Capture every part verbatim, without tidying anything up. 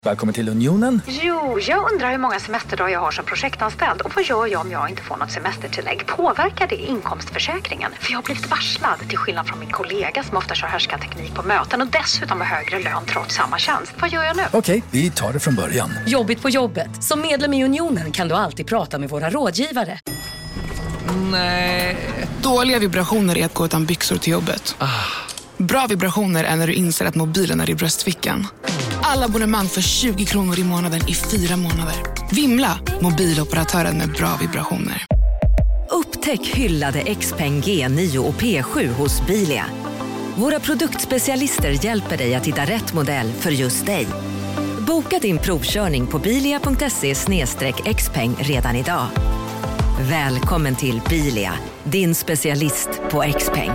Välkommen till Unionen. Jo, jag undrar hur många semesterdagar jag har som projektanställd. Och vad gör jag om jag inte får något semestertillägg? Påverkar det inkomstförsäkringen? För jag har blivit varslad, till skillnad från min kollega som ofta kör härskarteknik på möten och dessutom har högre lön trots samma tjänst. Vad gör jag nu? Okej, vi tar det från början. Jobbigt på jobbet. Som medlem i Unionen kan du alltid prata med våra rådgivare. Nej. Dåliga vibrationer är att gå utan byxor till jobbet. Ah. Bra vibrationer är när du inser att mobilen är i bröstfickan. Alla abonnemang för tjugo kronor i månaden i fyra månader. Vimla, mobiloperatören med bra vibrationer. Upptäck hyllade Xpeng G nio och P sju hos Bilia. Våra produktspecialister hjälper dig att hitta rätt modell för just dig. Boka din provkörning på bilia punkt se slash xpeng redan idag. Välkommen till Bilia, din specialist på Xpeng.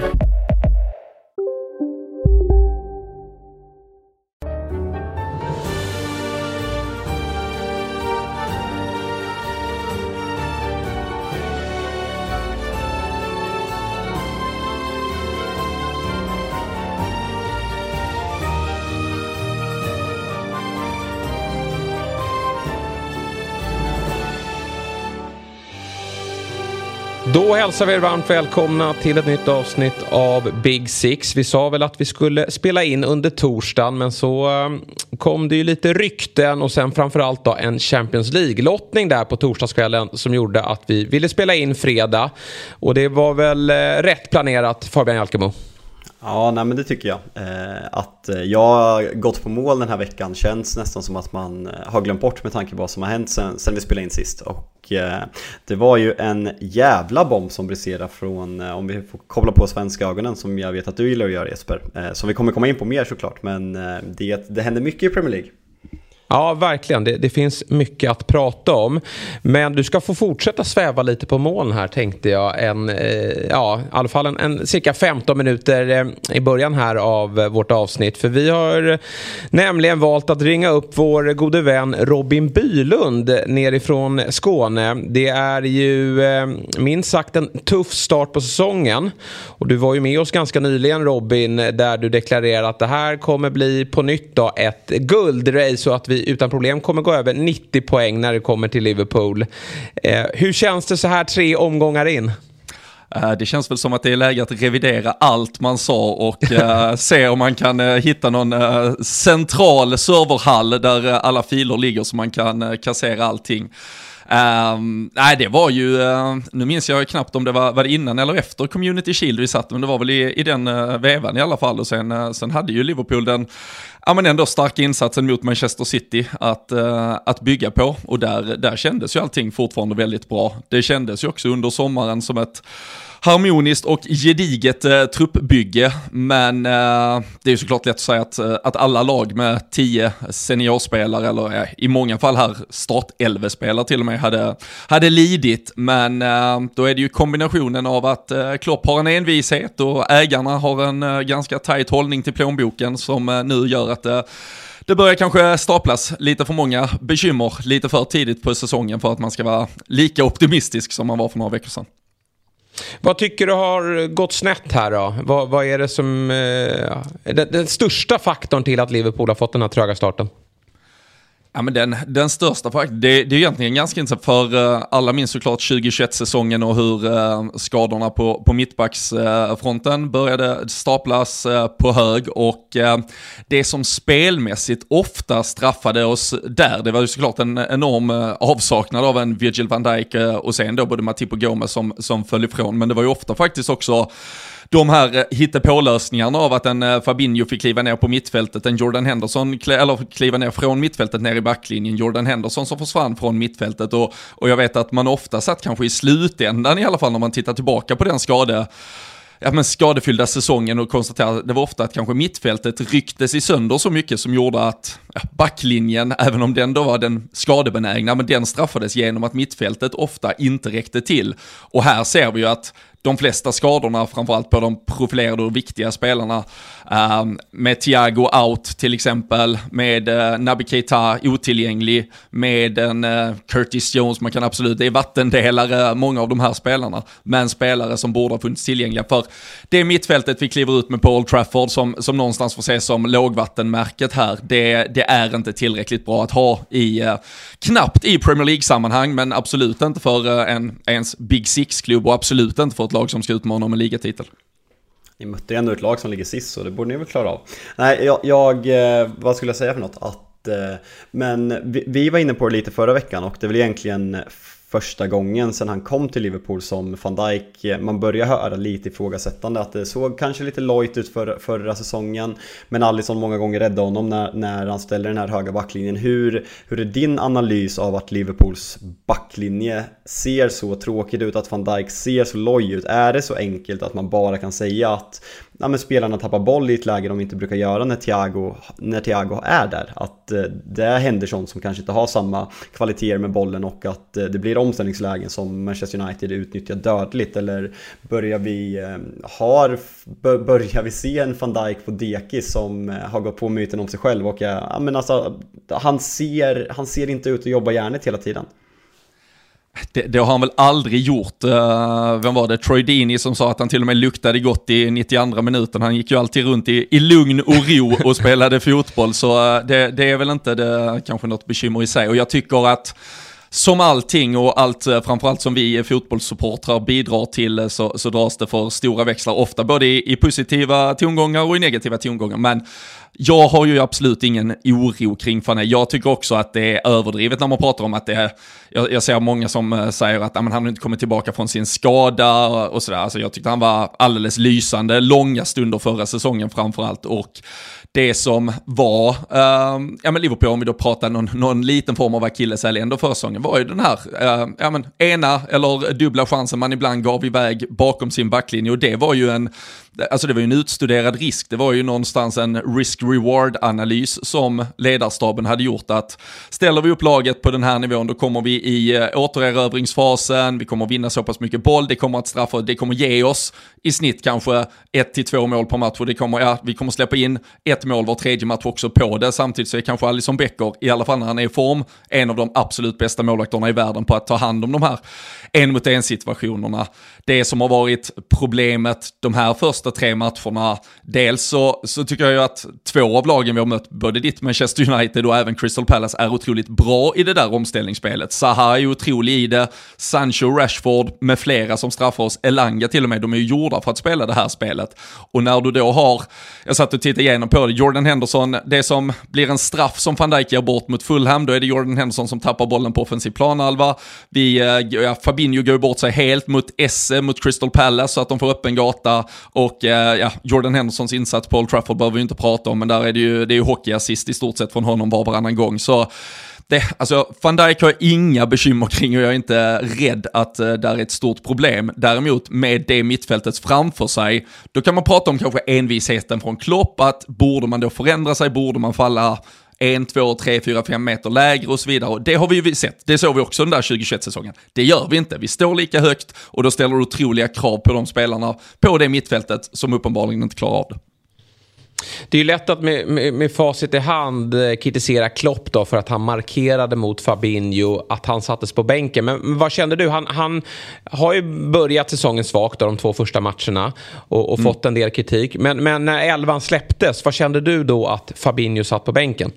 Då hälsar vi er varmt välkomna till ett nytt avsnitt av Big Six. Vi sa väl att vi skulle spela in under torsdagen, men så kom det ju lite rykten och sen framförallt då en Champions League-lottning där på torsdagskvällen som gjorde att vi ville spela in fredag. Och det var väl rätt planerat, Fabian Jalkemo? Ja, nej, men det tycker jag. Eh, att jag har gått på mål den här veckan känns nästan som att man har glömt bort med tanke på vad som har hänt sen, sen vi spelade in sist. Och eh, det var ju en jävla bomb som briserade från, eh, om vi får koppla på svenska ögonen som jag vet att du gillar att göra, Jesper. Eh, som vi kommer komma in på mer såklart, men eh, det, det händer mycket i Premier League. Ja, verkligen. Det, det finns mycket att prata om. Men du ska få fortsätta sväva lite på moln här, tänkte jag. En, eh, ja, i alla fall en, en cirka femton minuter eh, i början här av eh, vårt avsnitt. För vi har nämligen valt att ringa upp vår gode vän Robin Bylund nerifrån Skåne. Det är ju eh, minst sagt en tuff start på säsongen. Och du var ju med oss ganska nyligen, Robin, där du deklarerade att det här kommer bli på nytt då ett guldrace så att vi utan problem kommer gå över nittio poäng när det kommer till Liverpool. Eh, hur känns det så här tre omgångar in? Det känns väl som att det är läge att revidera allt man sa och uh, se om man kan uh, hitta någon uh, central serverhall där uh, alla filer ligger så man kan uh, kassera allting. Um, nej, det var ju, uh, nu minns jag knappt om det var, var det innan eller efter Community Shield vi satt, men det var väl i, i den uh, vävan i alla fall. Och sen, uh, sen hade ju Liverpool den, ja, men ändå starka insatsen mot Manchester City att, uh, att bygga på, och där, där kändes ju allting fortfarande väldigt bra. Det kändes ju också under sommaren som ett harmoniskt och gediget eh, truppbygge, men eh, det är ju såklart lätt att säga att, att alla lag med tio seniorspelare eller eh, i många fall här startelvespelare till och med hade, hade lidit, men eh, då är det ju kombinationen av att eh, Klopp har en envishet och ägarna har en eh, ganska tajt hållning till plånboken som eh, nu gör att eh, det börjar kanske staplas lite för många bekymmer lite för tidigt på säsongen för att man ska vara lika optimistisk som man var för några veckor sedan. Vad tycker du har gått snett här då? Vad, vad är det som eh, den, den största faktorn till att Liverpool har fått den här tröga starten? Ja, men den, den största faktorn, det, det är egentligen ganska intressant för uh, alla minns såklart tjugohundratjugoett-säsongen och hur uh, skadorna på, på mittbacksfronten uh, började staplas uh, på hög, och uh, det som spelmässigt ofta straffade oss där, det var ju såklart en enorm uh, avsaknad av en Virgil van Dijk uh, och sen då både Matip och Gomez som, som föll ifrån, men det var ju ofta faktiskt också de här hittepålösningarna av att en Fabinho fick kliva ner på mittfältet, en Jordan Henderson eller kliva ner från mittfältet ner i backlinjen, Jordan Henderson som försvann från mittfältet, och, och jag vet att man ofta satt kanske i slutändan i alla fall när man tittar tillbaka på den skade ja, men skadefyllda säsongen och konstaterade att det var ofta att kanske mittfältet rycktes i sönder så mycket som gjorde att ja, backlinjen, även om den då var den skadebenägna, men den straffades genom att mittfältet ofta inte räckte till. Och här ser vi ju att de flesta skadorna, framförallt på de profilerade och viktiga spelarna. Um, med Thiago out till exempel, med uh, Naby Keita otillgänglig, med en uh, Curtis Jones, man kan absolut, det är vattendelare många av de här spelarna, men spelare som borde ha funnits tillgängliga. För det mittfältet vi kliver ut med på Old Trafford som, som någonstans får ses som lågvattenmärket här, det, det är inte tillräckligt bra att ha i, uh, knappt i Premier League-sammanhang, men absolut inte för uh, en ens Big Six-klubb och absolut inte för ett lag som ska utmana om en ligatitel. Ni mötte ändå ett lag som ligger sist, så det borde ni väl klara av. Nej, jag, jag vad skulle jag säga för något? Att, men vi, vi var inne på det lite förra veckan, och det är väl egentligen första gången sedan han kom till Liverpool som Van Dijk, man börjar höra lite ifrågasättande att det såg kanske lite lojt ut för, förra säsongen, men Alisson många gånger räddade honom när, när han ställer den här höga backlinjen. Hur, hur är din analys av att Liverpools backlinje ser så tråkigt ut, att Van Dijk ser så loj ut? Är det så enkelt att man bara kan säga att ja, men spelarna tappar boll i ett läge de inte brukar göra när Thiago, när Thiago är där? Att eh, det är Henderson som kanske inte har samma kvaliteter med bollen, och att eh, det blir omställningslägen som Manchester United utnyttjar dödligt? Eller börjar vi, eh, har, börjar vi se en Van Dijk på dekis som eh, har gått på myten om sig själv? Och eh, ja, men alltså, han, ser, han ser inte ut att jobba järnet hela tiden. Det, det har han väl aldrig gjort. Uh, vem var det? Troy Deeney som sa att han till och med luktade gott i nittioandra minuten. Han gick ju alltid runt i, i lugn och ro och spelade fotboll. Så uh, det, det är väl inte det, kanske något bekymmer i sig. Och jag tycker att som allting och allt, framförallt som vi fotbollssupportrar bidrar till, så, så dras det för stora växlar. Ofta både i, i positiva tongångar och i negativa tongångar. Men jag har ju absolut ingen oro kring Fanny. Jag tycker också att det är överdrivet när man pratar om att det är, jag, jag ser många som säger att men, han har inte kommit tillbaka från sin skada och sådär. Alltså, jag tyckte han var alldeles lysande, långa stunder förra säsongen framförallt, och det som var uh, ja men Liverpool, om vi då pratar någon, någon liten form av akilleshäl ändå förra säsongen, var ju den här uh, ja men ena eller dubbla chansen man ibland gav iväg bakom sin backlinje, och det var ju en Alltså det var ju en utstuderad risk. Det var ju någonstans en risk-reward-analys som ledarstaben hade gjort, att ställer vi upp laget på den här nivån, då kommer vi i uh, återerövringsfasen, vi kommer vinna så pass mycket boll, det kommer att straffa, det kommer ge oss i snitt kanske ett till två mål per match, och det kommer, ja, vi kommer släppa in ett mål var tredje match också på det. Samtidigt så är kanske Alisson Becker, i alla fall när han är i form, en av de absolut bästa målvakterna i världen på att ta hand om de här en mot en situationerna. Det som har varit problemet de här första tre matcherna, dels så, så tycker jag ju att två av lagen vi har mött, både ditt Manchester United och även Crystal Palace, är otroligt bra i det där omställningsspelet. Zaha är ju otrolig i det, Sancho, Rashford med flera som straffar oss, Elanga till och med, de är ju gjorda för att spela det här spelet. Och när du då har, jag satt och tittade igenom på det, Jordan Henderson, det som blir en straff som Van Dijk ger bort mot Fulham, då är det Jordan Henderson som tappar bollen på offensiv planhalva. Vi, ja, Fabinho går bort sig helt mot Esse, mot Crystal Palace, så att de får öppen gata, och ja, Jordan Hendersons insats på Old Trafford behöver vi inte prata om, men där är det ju, det är ju hockeyassist i stort sett från honom var varannan gång. Så det, alltså, Van Dijk har inga bekymmer kring, och jag är inte rädd att uh, det är ett stort problem. Däremot med det mittfältet framför sig, då kan man prata om kanske envisheten från Klopp, att borde man då förändra sig, borde man falla en, två, tre, fyra, fem meter lägre och så vidare. Och det har vi ju sett. Det såg vi också den där tjugohundratjugoett-säsongen. Det gör vi inte. Vi står lika högt, och då ställer du otroliga krav på de spelarna på det mittfältet som uppenbarligen inte klarar av det. Det är ju lätt att med, med, med facit i hand kritisera Klopp då för att han markerade mot Fabinho, att han sattes på bänken. Men, men vad kände du? Han, han har ju börjat säsongen svagt av de två första matcherna och, och mm. fått en del kritik. Men, men när elvan släpptes, vad kände du då att Fabinho satt på bänken?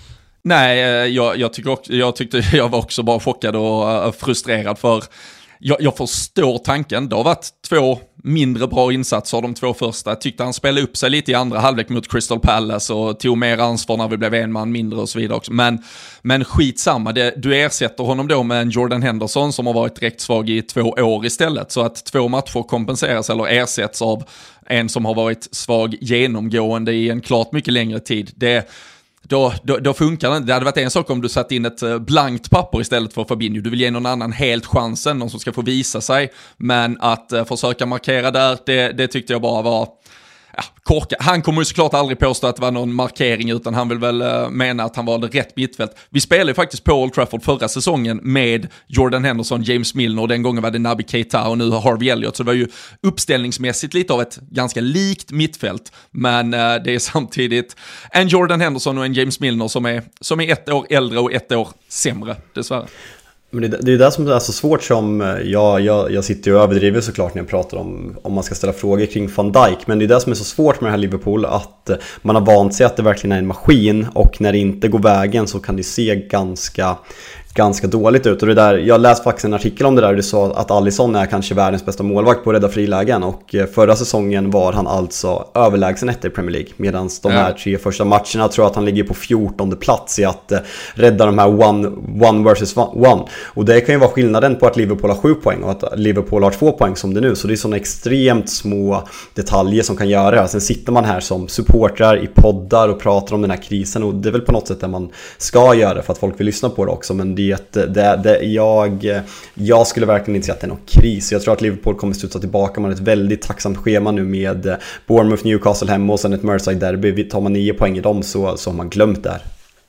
Nej, jag, jag, tycker också, jag tyckte jag var också bara chockad och uh, frustrerad, för jag, jag förstår tanken. Det har varit två mindre bra insatser, de två första. Jag tyckte han spelade upp sig lite i andra halvlek mot Crystal Palace och tog mer ansvar när vi blev en man mindre och så vidare också. Men, men skitsamma, det, du ersätter honom då med en Jordan Henderson som har varit direkt svag i två år istället. Så att två matcher kompenseras eller ersätts av en som har varit svag genomgående i en klart mycket längre tid. Det Då, då, då funkar det inte. Det hade varit en sak om du satt in ett blankt papper istället för Fabinho. Du vill ge någon annan helt chansen, någon som ska få visa sig. Men att uh, försöka markera där, det, det tyckte jag bara var... ja, korka. Han kommer ju såklart aldrig påstå att det var någon markering, utan han vill väl uh, mena att han valde rätt mittfält. Vi spelade ju faktiskt på Old Trafford förra säsongen med Jordan Henderson, James Milner, och den gången var det Naby Keita och nu Harvey Elliott, så det var ju uppställningsmässigt lite av ett ganska likt mittfält, men uh, det är samtidigt en Jordan Henderson och en James Milner som är, som är ett år äldre och ett år sämre, dessvärre. Men det, det är ju det som är så svårt, som jag, jag, jag sitter ju och överdriver såklart när jag pratar om om man ska ställa frågor kring Van Dijk, men det är det som är så svårt med det här Liverpool, att man har vant sig att det verkligen är en maskin, och när det inte går vägen så kan det se ganska ganska dåligt ut. Och det där, jag läste faktiskt en artikel om det där, du sa att Alisson är kanske världens bästa målvakt på att rädda frilägen, och förra säsongen var han alltså överlägsen etta i Premier League, medan de här tre första matcherna tror jag att han ligger på fjortonde plats i att rädda de här one, one versus one. Och det kan ju vara skillnaden på att Liverpool har sju poäng och att Liverpool har två poäng som det nu, så det är sådana extremt små detaljer som kan göra det. Sen sitter man här som supportrar i poddar och pratar om den här krisen, och det är väl på något sätt det man ska göra för att folk vill lyssna på det också, men det Det, det, det, jag, jag skulle verkligen inte säga att det är någon kris. Jag tror att Liverpool kommer studsa tillbaka. Man har ett väldigt tacksamt schema nu med Bournemouth, Newcastle hemma och sen ett Merseyside-derby. Tar man nio poäng i dem så, så har man glömt där.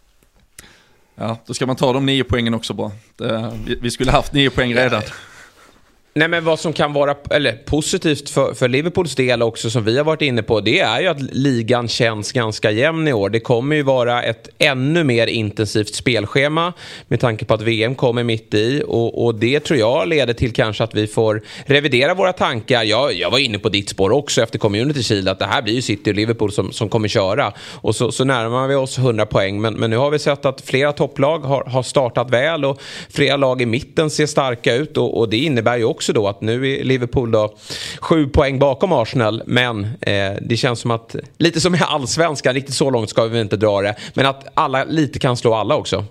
Ja, då ska man ta de nio poängen också bra. Det, vi, vi skulle haft nio poäng redan. Nej, men vad som kan vara eller, positivt för, för Liverpools del också, som vi har varit inne på, det är ju att ligan känns ganska jämn i år. Det kommer ju vara ett ännu mer intensivt spelschema med tanke på att V M kommer mitt i, och, och det tror jag leder till kanske att vi får revidera våra tankar. Jag, jag var inne på ditt spår också efter Community Shield, att det här blir ju City och Liverpool som, som kommer köra, och så, så närmar vi oss hundra poäng, men, men nu har vi sett att flera topplag har, har startat väl och flera lag i mitten ser starka ut, och, och det innebär ju också då att nu är Liverpool då sju poäng bakom Arsenal, men eh, det känns som att lite som i allsvenskan, riktigt så långt ska vi inte dra det, men att alla lite kan slå alla också.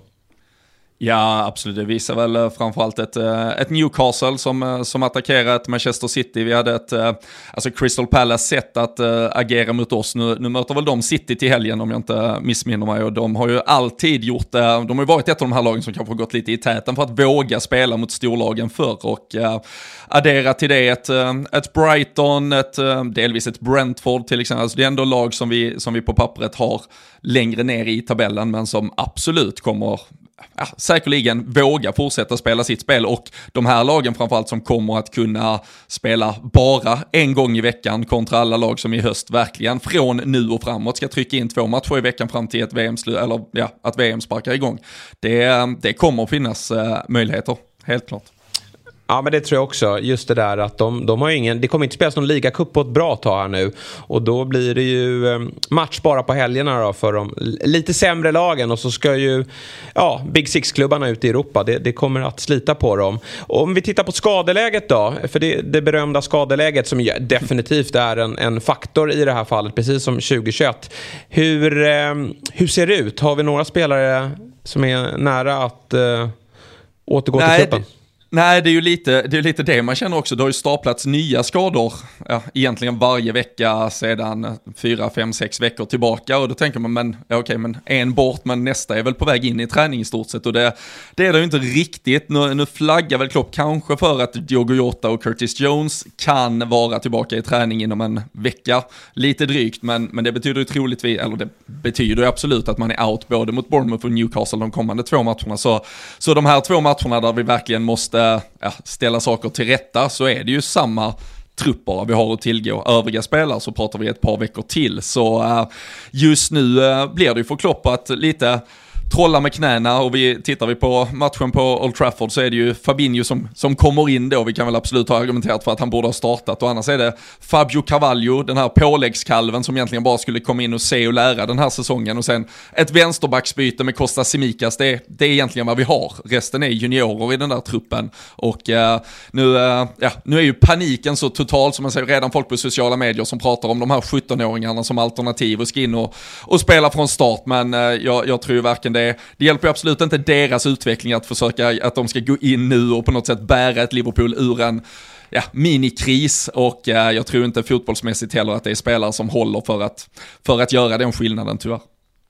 Ja, absolut. Det visar väl framförallt ett, ett Newcastle som, som attackerar ett Manchester City. Vi hade ett alltså Crystal Palace sätt att äh, agera mot oss. Nu, nu möter väl de City till helgen om jag inte missminner mig, och de har ju alltid gjort det. De har ju varit ett av de här lagen som kanske har gått lite i täten för att våga spela mot storlagen förr, och äh, addera till det ett, ett Brighton, ett, delvis ett Brentford till exempel. Alltså det är ändå lag som vi, som vi på pappret har längre ner i tabellen, men som absolut kommer ja, säkerligen våga fortsätta spela sitt spel, och de här lagen framförallt som kommer att kunna spela bara en gång i veckan kontra alla lag som i höst verkligen från nu och framåt ska trycka in två matcher i veckan fram till ett V M slut, eller ja, att V M sparkar igång. Det, det kommer att finnas uh, möjligheter, helt klart. Ja, men det tror jag också. Just det där att de, de har ingen, det kommer inte spelas någon ligacup på ett bra tag här nu. Och då blir det ju match bara på helgerna då för de lite sämre lagen. Och så ska ju ja, Big Six-klubbarna ut i Europa. Det, det kommer att slita på dem. Och om vi tittar på skadeläget då. För det, det berömda skadeläget som definitivt är en, en faktor i det här fallet. Precis som tjugohundratjugoett. Hur, eh, hur ser det ut? Har vi några spelare som är nära att eh, återgå Nej, till klubben? Det... Nej, det är ju lite det, är lite det man känner också. Det har ju staplats nya skador ja, egentligen varje vecka sedan fyra, fem, sex veckor tillbaka. Och då tänker man, men, ja, okej, men en bort, men nästa är väl på väg in i träning i stort sett. Och det, det är det ju inte riktigt. Nu, nu flaggar väl Klopp kanske för att Diogo Jota och Curtis Jones kan vara tillbaka i träning inom en vecka. Lite drygt, men, men det betyder ju troligtvis, eller det betyder ju absolut att man är out både mot Bournemouth och Newcastle de kommande två matcherna. Så, så de här två matcherna där vi verkligen måste Ja, ställa saker till rätta, så är det ju samma trupper vi har att tillgå. Övriga spelare så pratar vi ett par veckor till, så uh, just nu uh, blir det ju för Klopp att lite trolla med knäna, och vi tittar vi på matchen på Old Trafford så är det ju Fabinho som, som kommer in då. Vi kan väl absolut ha argumenterat för att han borde ha startat, och annars är det Fabio Carvalho, den här påläggskalven som egentligen bara skulle komma in och se och lära den här säsongen, och sen ett vänsterbacksbyte med Kostas Tsimikas. Det, det är egentligen vad vi har. Resten är juniorer i den där truppen, och uh, nu, uh, ja, nu är ju paniken så total, som man säger, redan folk på sociala medier som pratar om de här sjutton-åringarna som alternativ och ska in och, och spela från start, men uh, jag, jag tror ju verkligen det Det hjälper absolut inte deras utveckling att försöka att de ska gå in nu och på något sätt bära ett Liverpool ur en ja, minikris, och eh, jag tror inte fotbollsmässigt heller att det är spelare som håller för att, för att göra den skillnaden, tyvärr.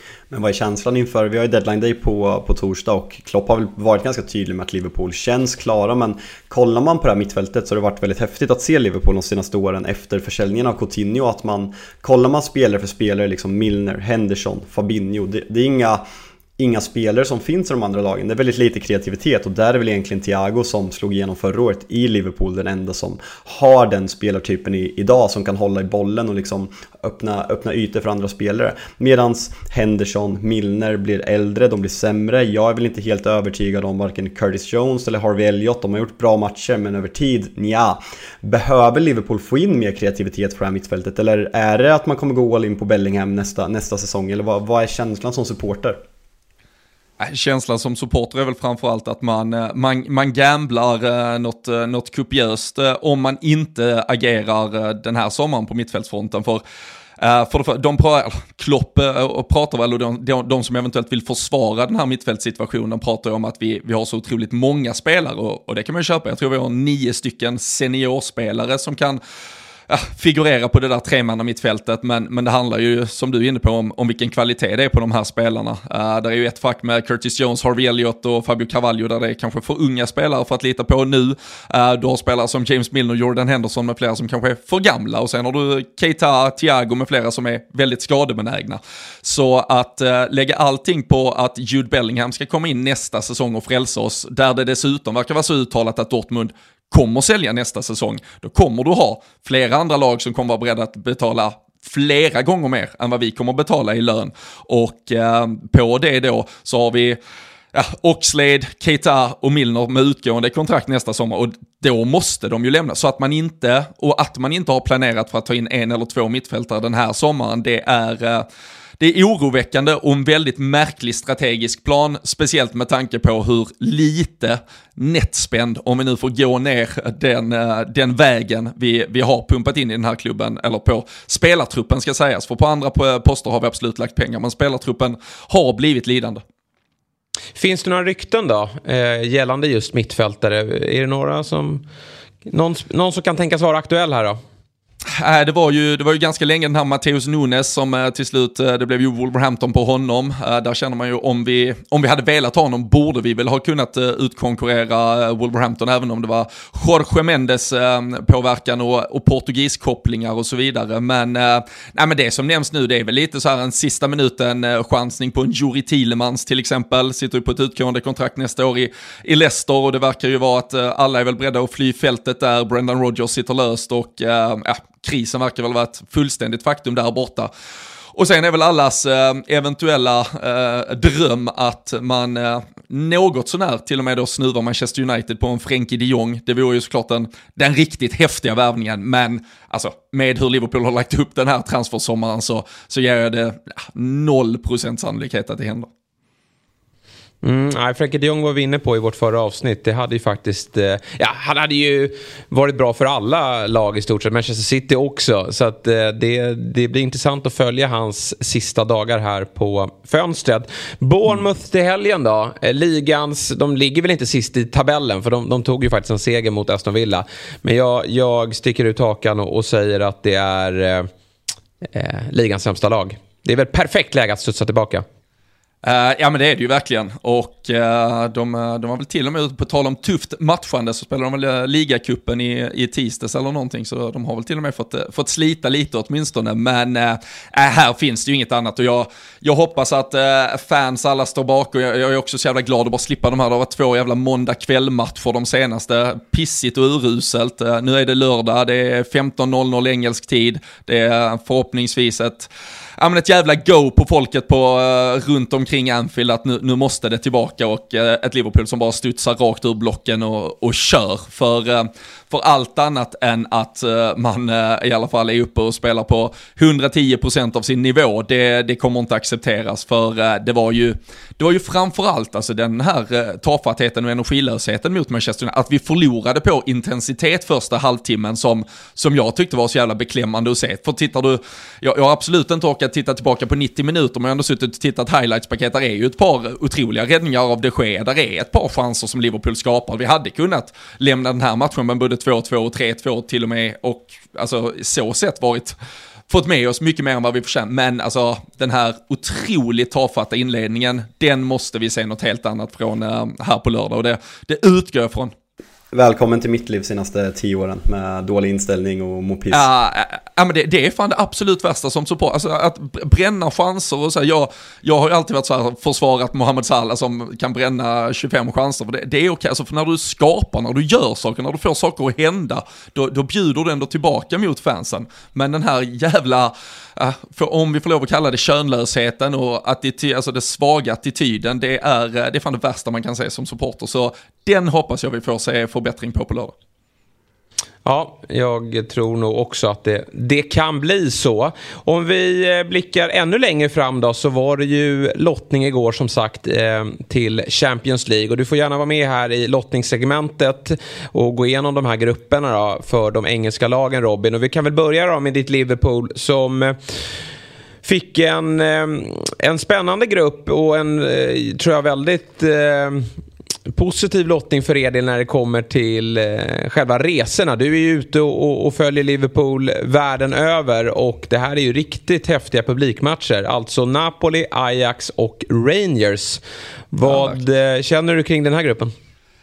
Men vad är känslan inför? Vi har ju deadline day på, på torsdag och Klopp har väl varit ganska tydlig med att Liverpool känns klara, men kollar man på det här mittfältet så har det varit väldigt häftigt att se Liverpool de senaste åren efter försäljningen av Coutinho, att man kollar man spelare för spelare liksom Milner, Henderson, Fabinho, det, det är inga Inga spelare som finns i de andra lagen. Det är väldigt lite kreativitet, och där är väl egentligen Thiago som slog igenom förra året i Liverpool den enda som har den spelartypen i, idag som kan hålla i bollen och liksom öppna, öppna ytor för andra spelare. Medans Henderson, Milner blir äldre, de blir sämre. Jag är väl inte helt övertygad om varken Curtis Jones eller Harvey Elliott. De har gjort bra matcher, men över tid, nja. Behöver Liverpool få in mer kreativitet för det här mittfältet? Eller är det att man kommer gå all in på Bellingham nästa, nästa säsong? Eller vad, vad är känslan som supporter? Känslan som supporter är väl framförallt att man, man, man gamblar något, något kopiöst om man inte agerar den här sommaren på mittfältsfronten. För, för, för de Klopp och pratar väl, och de, de, de som eventuellt vill försvara den här mittfältssituationen pratar om att vi, vi har så otroligt många spelare, och, och det kan man ju köpa. Jag tror vi har nio stycken seniorspelare som kan Ja, figurera på det där tremanna mittfältet, men, men det handlar ju, som du är inne på, om, om vilken kvalitet det är på de här spelarna. Uh, det är ju ett fack med Curtis Jones, Harvey Elliott och Fabio Carvalho där det är kanske för unga spelare för att lita på nu. Uh, du har spelare som James Milner, Jordan Henderson med flera som kanske är för gamla, och sen har du Keita, Thiago med flera som är väldigt skadebenägna. Så att uh, lägga allting på att Jude Bellingham ska komma in nästa säsong och frälsa oss, där det dessutom verkar vara så uttalat att Dortmund kommer sälja nästa säsong, då kommer du ha flera andra lag som kommer vara beredda att betala flera gånger mer än vad vi kommer betala i lön. Och eh, på det då så har vi ja, Oxlade, Keita och Milner med utgående kontrakt nästa sommar, och då måste de ju lämna. Så att man inte, och att man inte har planerat för att ta in en eller två mittfältare den här sommaren, det är eh, Det är oroväckande och en väldigt märklig strategisk plan, speciellt med tanke på hur lite nettspänd, om vi nu får gå ner den, den vägen vi, vi har pumpat in i den här klubben, eller på spelartruppen ska sägas, för på andra poster har vi absolut lagt pengar, men spelartruppen har blivit lidande. Finns det några rykten då eh, gällande just mittfältare? Är det några som någon, någon som kan tänkas vara aktuell här då? Äh, det, var ju, det var ju ganska länge den här Mateus Nunes som äh, till slut, äh, det blev ju Wolverhampton på honom. Äh, där känner man ju, om vi, om vi hade velat ha honom borde vi väl ha kunnat äh, utkonkurrera äh, Wolverhampton, även om det var Jorge Mendes äh, påverkan och, och portugiskopplingar och så vidare. Men, äh, nej, men det som nämns nu, det är väl lite så här en sista minuten äh, chansning på en Juri Tielemans till exempel. Sitter ju på ett utgående kontrakt nästa år i, i Leicester, och det verkar ju vara att äh, alla är väl beredda att fly fältet där. Brendan Rodgers sitter löst, och äh, ja, krisen verkar väl vara ett fullständigt faktum där borta. Och sen är väl allas eh, eventuella eh, dröm att man eh, något sånär till och med då snuvar Manchester United på en Frenkie de Jong. Det vore ju såklart den, den riktigt häftiga värvningen, men alltså, med hur Liverpool har lagt upp den här transfersommaren så, så ger jag det noll procent sannolikhet att det händer. Mm, nej, Frenkie de Jong var vi inne på i vårt förra avsnitt. Det hade ju faktiskt eh, ja, han hade ju varit bra för alla lag i stort sett, Manchester City också. Så att eh, det, det blir intressant att följa hans sista dagar här på fönstret. Bournemouth mm. till helgen då, eh, ligans, de ligger väl inte sist i tabellen, för de, de tog ju faktiskt en seger mot Aston Villa. Men jag, jag sticker ut hakan och, och säger att det är eh, eh, ligans sämsta lag. Det är väl perfekt läge att studsa tillbaka. Uh, ja, men det är det ju verkligen, och uh, de, de var väl till och med, på tal om tufft matchande, så spelar de väl uh, ligacupen i, i tisdags eller någonting, så de har väl till och med fått, uh, fått slita lite åtminstone, men uh, uh, här finns det ju inget annat, och jag, jag hoppas att uh, fans alla står bak, och jag, jag är också så jävla glad att bara slippa de här. Det har varit två jävla måndag kvällmatcher de senaste, pissigt och uruselt. Uh, nu är det lördag, det är femton noll noll engelsk tid, det är förhoppningsvis ett Ja, men ett jävla go på folket på uh, runt omkring Anfield, att nu, nu måste det tillbaka, och uh, ett Liverpool som bara studsar rakt ur blocken och, och kör för, uh, för allt annat än att uh, man uh, i alla fall är uppe och spelar på hundratio procent av sin nivå. Det, det kommer inte accepteras, för uh, det var ju det var ju framförallt alltså den här uh, tafattheten och energilösheten mot Manchester United, att vi förlorade på intensitet första halvtimmen som, som jag tyckte var så jävla beklämmande att se. För tittar du, jag, jag har absolut inte orkat titta tillbaka på nittio minuter, men jag har ändå suttit och tittat highlights-paket. Där är ju ett par otroliga räddningar av De Gea, där är ett par chanser som Liverpool skapar. Vi hade kunnat lämna den här matchen med både två två och tre två till och med, och alltså så sett varit fått med oss mycket mer än vad vi förtjänar. Men alltså den här otroligt tafatta inledningen, den måste vi se något helt annat från uh, här på lördag. Och det, det utgår jag från. Välkommen till mitt liv senaste tio åren med dålig inställning och mopis. Ja, ja men det, det är fan det absolut värsta som support. Alltså att bränna chanser och så här, jag, jag har ju alltid varit så här försvarat Mohamed Salah som kan bränna tjugofem chanser. För det, det är okej, alltså för när du skapar, när du gör saker, när du får saker att hända, då, då bjuder du ändå tillbaka mot fansen. Men den här jävla, för om vi får lov att kalla det könlösheten och attityd, alltså det svaga attityden, det är, det är fan det värsta man kan säga som supporter. Så den hoppas jag vi får se förbättring på på lördag. Ja, jag tror nog också att det, det kan bli så. Om vi blickar ännu längre fram då, så var det ju lottning igår som sagt eh, till Champions League. Och du får gärna vara med här i lottningssegmentet och gå igenom de här grupperna då för de engelska lagen, Robin. Och vi kan väl börja då med ditt Liverpool som eh, fick en, eh, en spännande grupp och en, eh, tror jag, väldigt... Eh, positiv lottning för er del när det kommer till eh, själva resorna. Du är ju ute och, och följer Liverpool världen över och det här är ju riktigt häftiga publikmatcher. Alltså Napoli, Ajax och Rangers. Vad ja, känner du kring den här gruppen?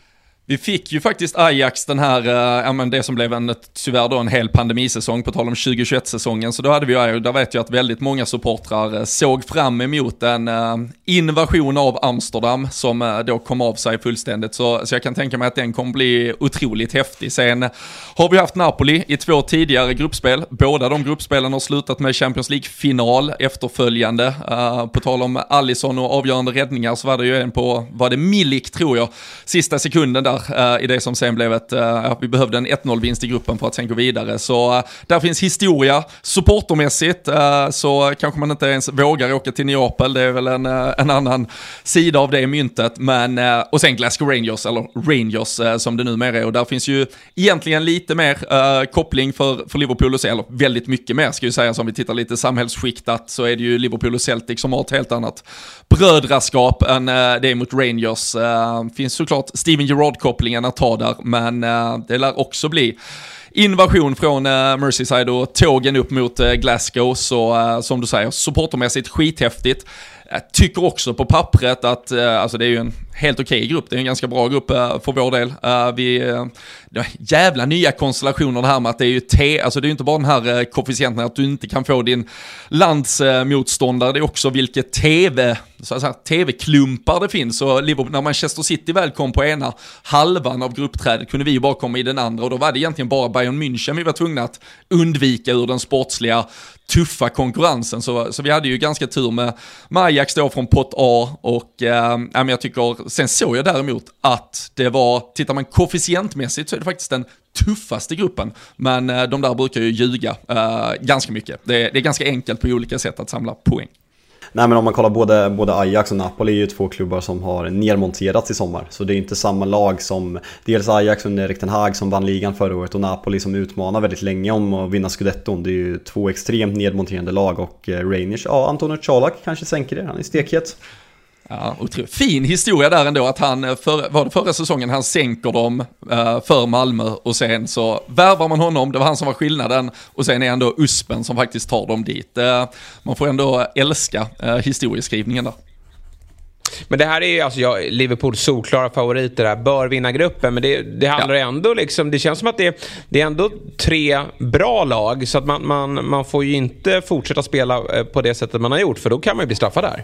Vi fick ju faktiskt Ajax den här, äh, ja, men det som blev en, tyvärr då en hel pandemisäsong på tal om tjugohundratjugoett-säsongen. Så då hade vi ju, där vet jag att väldigt många supportrar såg fram emot en äh, invasion av Amsterdam som äh, då kom av sig fullständigt. Så, så jag kan tänka mig att den kommer bli otroligt häftig. Sen har vi haft Napoli i två tidigare gruppspel. Båda de gruppspelen har slutat med Champions League-final efterföljande. Äh, på tal om Alisson och avgörande räddningar så var det ju en på, var det Milik tror jag, sista sekunden där. Uh, i det som sen blev ett, uh, vi behövde en ett noll-vinst i gruppen för att sen gå vidare. Så uh, där finns historia. Supportermässigt uh, så kanske man inte ens vågar åka till Neapel. Det är väl en, uh, en annan sida av det myntet. Men, uh, och sen Glasgow Rangers, eller Rangers uh, som det numera är. Och där finns ju egentligen lite mer uh, koppling för, för Liverpool och eller väldigt mycket mer ska jag säga. Som vi tittar lite samhällsskiktat så är det ju Liverpool och Celtic som har ett helt annat brödraskap än uh, det är mot Rangers. Uh, finns såklart Steven Gerrard kopplingen att ta där, men uh, det lär också bli invasion från uh, Merseyside och tågen upp mot uh, Glasgow, så uh, som du säger, supportermässigt skithäftigt. Jag tycker också på pappret att uh, alltså det är ju en helt okej grupp, det är en ganska bra grupp uh, för vår del. Uh, vi, uh, det är jävla nya konstellationer det här med att det är ju te, alltså det är ju inte bara den här uh, koefficienten att du inte kan få din landsmotståndare, uh, det är också vilket tv, så att säga, tv-klumpar det finns. Och Liverpool, när Manchester City väl kom på ena halvan av gruppträdet kunde vi ju bara komma i den andra, och då var det egentligen bara Bayern München vi var tvungna att undvika ur den sportsliga tuffa konkurrensen. Så, så vi hade ju ganska tur med, med Ajax då från pott A, och äh, jag tycker, sen såg jag däremot att det var, tittar man koefficientmässigt så är det faktiskt den tuffaste gruppen, men äh, de där brukar ju ljuga äh, ganska mycket. Det, det är ganska enkelt på olika sätt att samla poäng. Nej, men om man kollar både, både Ajax och Napoli är ju två klubbar som har nedmonterats i sommar. Så det är inte samma lag som dels Ajax under Erik ten Hag som vann ligan förra året och Napoli som utmanar väldigt länge om att vinna Scudetton. Det är ju två extremt nedmonterande lag, och Rangers, ja, Antonio Colak kanske sänker det, han är stekhet. Ja, otroligt. Fin historia där ändå att han, för, var det förra säsongen, han sänker dem uh, för Malmö och sen så värvar man honom, det var han som var skillnaden, och sen är ändå Uspen som faktiskt tar dem dit. Uh, man får ändå älska uh, historieskrivningen där. Men det här är alltså jag, Liverpools solklara favoriter där, bör vinna gruppen, men det, det handlar ja. ändå liksom, det känns som att det, det är ändå tre bra lag, så att man, man, man får ju inte fortsätta spela på det sättet man har gjort, för då kan man ju bli straffad där.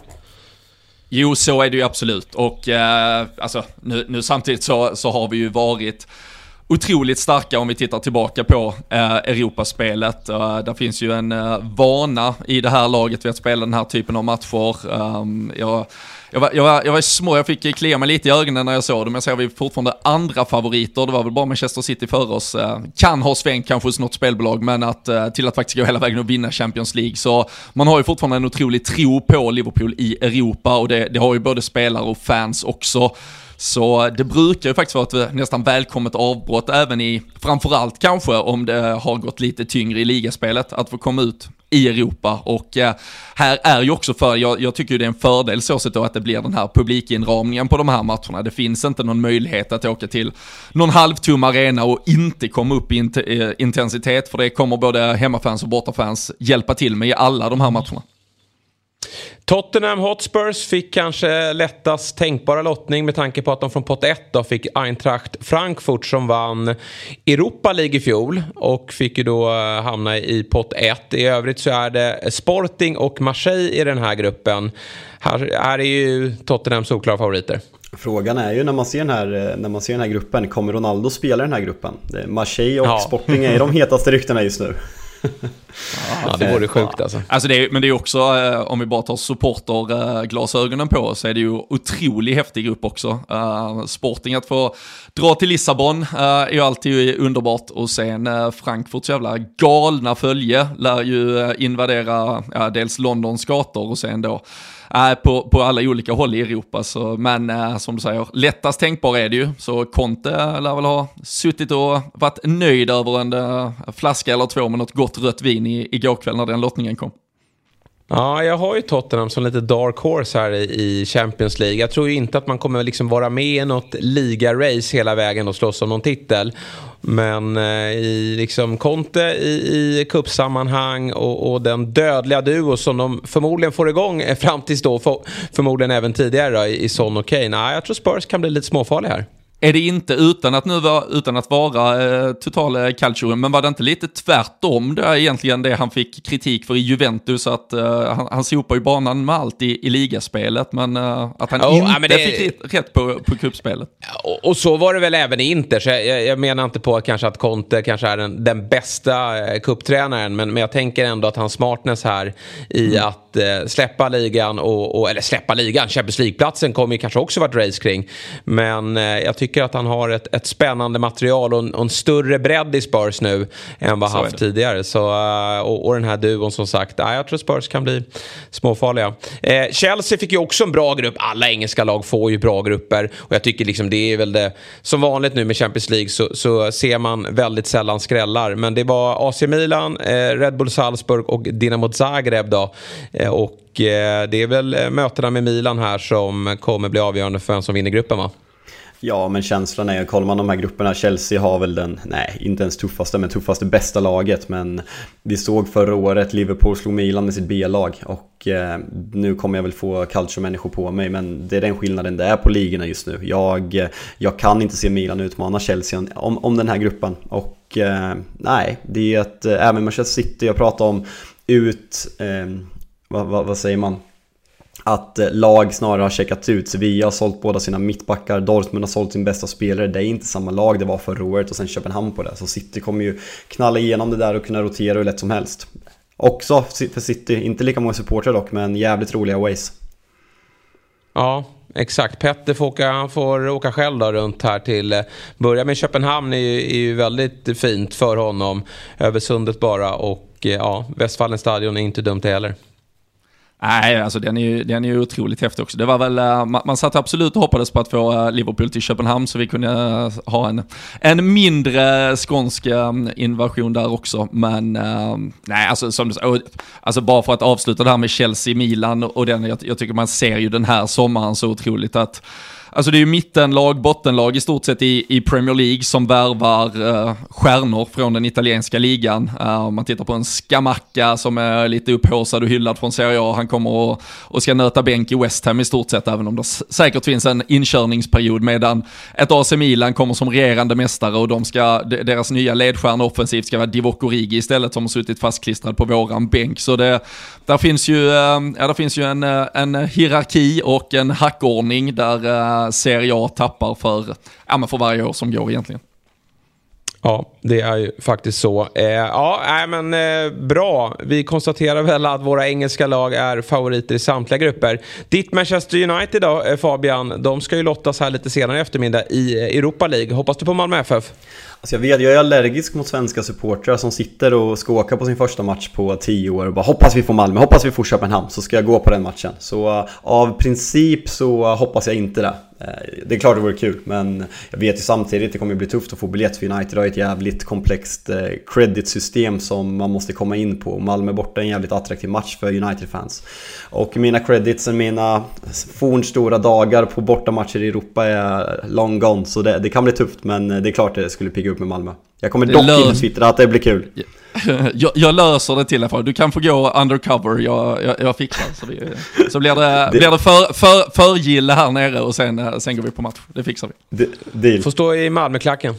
Jo, så är det ju absolut. Och eh, alltså, nu, nu samtidigt så, så har vi ju varit otroligt starka om vi tittar tillbaka på eh, Europaspelet. Uh, där finns ju en uh, vana i det här laget vid att spela den här typen av matcher. Um, jag, jag, var, jag, var, jag var små, jag fick klia mig lite i ögonen när jag såg dem. Jag ser vi fortfarande andra favoriter. Det var väl bara Manchester City för oss. Uh, kan ha svängt kanske hos något spelbolag, men att, uh, till att faktiskt gå hela vägen och vinna Champions League. Så man har ju fortfarande en otrolig tro på Liverpool i Europa, och det, det har ju både spelare och fans också. Så det brukar ju faktiskt vara ett nästan välkommet avbrott även i, framförallt kanske om det har gått lite tyngre i ligaspelet, att få komma ut i Europa. Och eh, här är ju också för, jag, jag tycker det är en fördel så sett då att det blir den här publikinramningen på de här matcherna. Det finns inte någon möjlighet att åka till någon halvtom arena och inte komma upp i int- intensitet, för det kommer både hemmafans och bortafans hjälpa till med i alla de här matcherna. Tottenham Hotspurs fick kanske lättast tänkbara lottning med tanke på att de från pott ett då fick Eintracht Frankfurt som vann Europa League i fjol och fick ju då hamna i pott ett. I övrigt så är det Sporting och Marseille i den här gruppen. Här, här är ju Tottenham solklara favoriter. Frågan är ju när man ser den här, när man ser den här gruppen, kommer Ronaldo spela den här gruppen? Marseille och ja. Sporting är de hetaste ryktena just nu. Ja, det vore sjukt alltså. Alltså det är, men det är också, eh, om vi bara tar supporterglasögonen eh, på, så är det ju otroligt häftig grupp också. Uh, Sporting att få dra till Lissabon uh, är ju alltid underbart, och sen uh, Frankfurts jävla galna följe lär ju uh, invadera uh, dels Londons gator och sen då Uh, på, på alla olika håll i Europa. Så, men uh, som du säger, lättast tänkbar är det ju. Så Conte lär väl ha suttit och varit nöjd över en uh, flaska eller två med något gott rött vin i, igår kväll när den lottningen kom. Ja, jag har ju Tottenham som lite dark horse här i Champions League. Jag tror ju inte att man kommer liksom vara med i något liga-race hela vägen och slåss om någon titel. Men eh, i liksom Conte i, i kuppsammanhang och, och den dödliga duo som de förmodligen får igång eh, fram tills då, för, förmodligen även tidigare då, i, i Son och Kane. Nej, jag tror Spurs kan bli lite småfarlig här. Är det inte utan att nu var, utan att vara eh, total culture, men var det inte lite tvärtom det egentligen det han fick kritik för i Juventus, att eh, han, han sopar ju banan med allt i, i ligaspelet, men eh, att han oh, inte det... fick rätt på, på kuppspelet. Och, och så var det väl även i Inter, så jag, jag menar inte på att kanske att Conte kanske är den, den bästa eh, kupptränaren, men, men jag tänker ändå att hans smartness här i mm. att eh, släppa ligan och, och, eller släppa ligan, Champions League-platsen kommer ju kanske också varit race kring, men eh, jag tycker att han har ett, ett spännande material och en, och en större bredd i Spurs nu än vad han haft tidigare. Så, och, och den här duon som sagt, ja, jag tror Spurs kan bli småfarliga. Eh, Chelsea fick ju också en bra grupp. Alla engelska lag får ju bra grupper. Och jag tycker liksom det är väl det, som vanligt nu med Champions League så, så ser man väldigt sällan skrällar. Men det var A C Milan, eh, Red Bull Salzburg och Dinamo Zagreb då. Eh, och eh, det är väl mötena med Milan här som kommer bli avgörande för vem som vinner gruppen, va? Ja, men känslan är ju, kollar man de här grupperna, Chelsea har väl den, nej, inte ens tuffaste, men tuffaste bästa laget. Men vi såg förra året, Liverpool slog Milan med sitt B-lag. Och eh, nu kommer jag väl få culture-människor på mig, men det är den skillnaden det är på ligorna just nu. Jag, jag kan inte se Milan utmana Chelsea om, om den här gruppen. Och eh, nej, det är ett, äh, även Manchester City, jag pratar om ut, eh, vad, vad, vad säger man? Att lag snarare har checkat ut. Sevilla har sålt båda sina mittbackar, Dortmund har sålt sin bästa spelare. Det är inte samma lag det var förra året, och sen Köpenhamn på det. Så City kommer ju knalla igenom det där och kunna rotera hur lätt som helst. Också för City, inte lika många supportrar dock, men jävligt roliga ways. Ja, exakt. Petter får åka, han får åka själv då runt här till, börja med Köpenhamn är ju, är ju väldigt fint för honom, över sundet bara, och ja, Westfalen stadion är inte dumt heller. Nej, alltså den är ju, den är ju otroligt häftig också. Det var väl, man, man satt absolut och hoppades på att få Liverpool till Köpenhamn så vi kunde ha en, en mindre skånsk invasion där också. Men nej, alltså, som du, alltså bara för att avsluta det här med Chelsea, Milan och den, jag, jag tycker man ser ju den här sommaren så otroligt att alltså det är ju mittenlag, bottenlag i stort sett i, i Premier League som värvar uh, stjärnor från den italienska ligan. Uh, om man tittar på en Scamacca som är lite upphåsad och hyllad från Serie A. Han kommer och, och ska nöta bänk i West Ham i stort sett, även om det säkert finns en inkörningsperiod, medan ett A C Milan kommer som regerande mästare och de ska, deras nya ledstjärna offensivt ska vara Divock Origi istället, som har suttit fastklistrad på våran bänk. Så det, där finns ju, uh, ja, där finns ju en, en hierarki och en hackordning där uh, Serie A tappar för, ja, men för varje år som går egentligen. Ja, det är ju faktiskt så. Eh, ja, nej, men eh, bra. Vi konstaterar väl att våra engelska lag är favoriter i samtliga grupper. Ditt Manchester United då, eh, Fabian, de ska ju lottas här lite senare i eftermiddag i Europa League. Hoppas du på Malmö F F? Alltså jag vet, jag är allergisk mot svenska supportrar som sitter och ska åka på sin första match på tio år och bara hoppas vi får Malmö, hoppas vi får Köpenhamn, så ska jag gå på den matchen. Så uh, av princip så uh, hoppas jag inte det. Uh, det är klart det vore kul, men jag vet ju samtidigt det kommer bli tufft att få biljett, för United har ett jävligt komplext uh, credit-system som man måste komma in på. Malmö borta är en jävligt attraktiv match för United-fans. Och mina credits, mina fornstora dagar på bortamatcher i Europa är long gone, så det, det kan bli tufft, men det är klart det skulle pigga upp med Malmö. Jag kommer dock lös- in twittra att det blir kul. jag, jag löser det till fall. Du kan få gå undercover. Jag, jag, jag fixar. Så, vi, så blir det, det, blir det för, för, för gille här nere och sen, sen går vi på match. Det fixar vi. Det, får stå i Malmöklacken.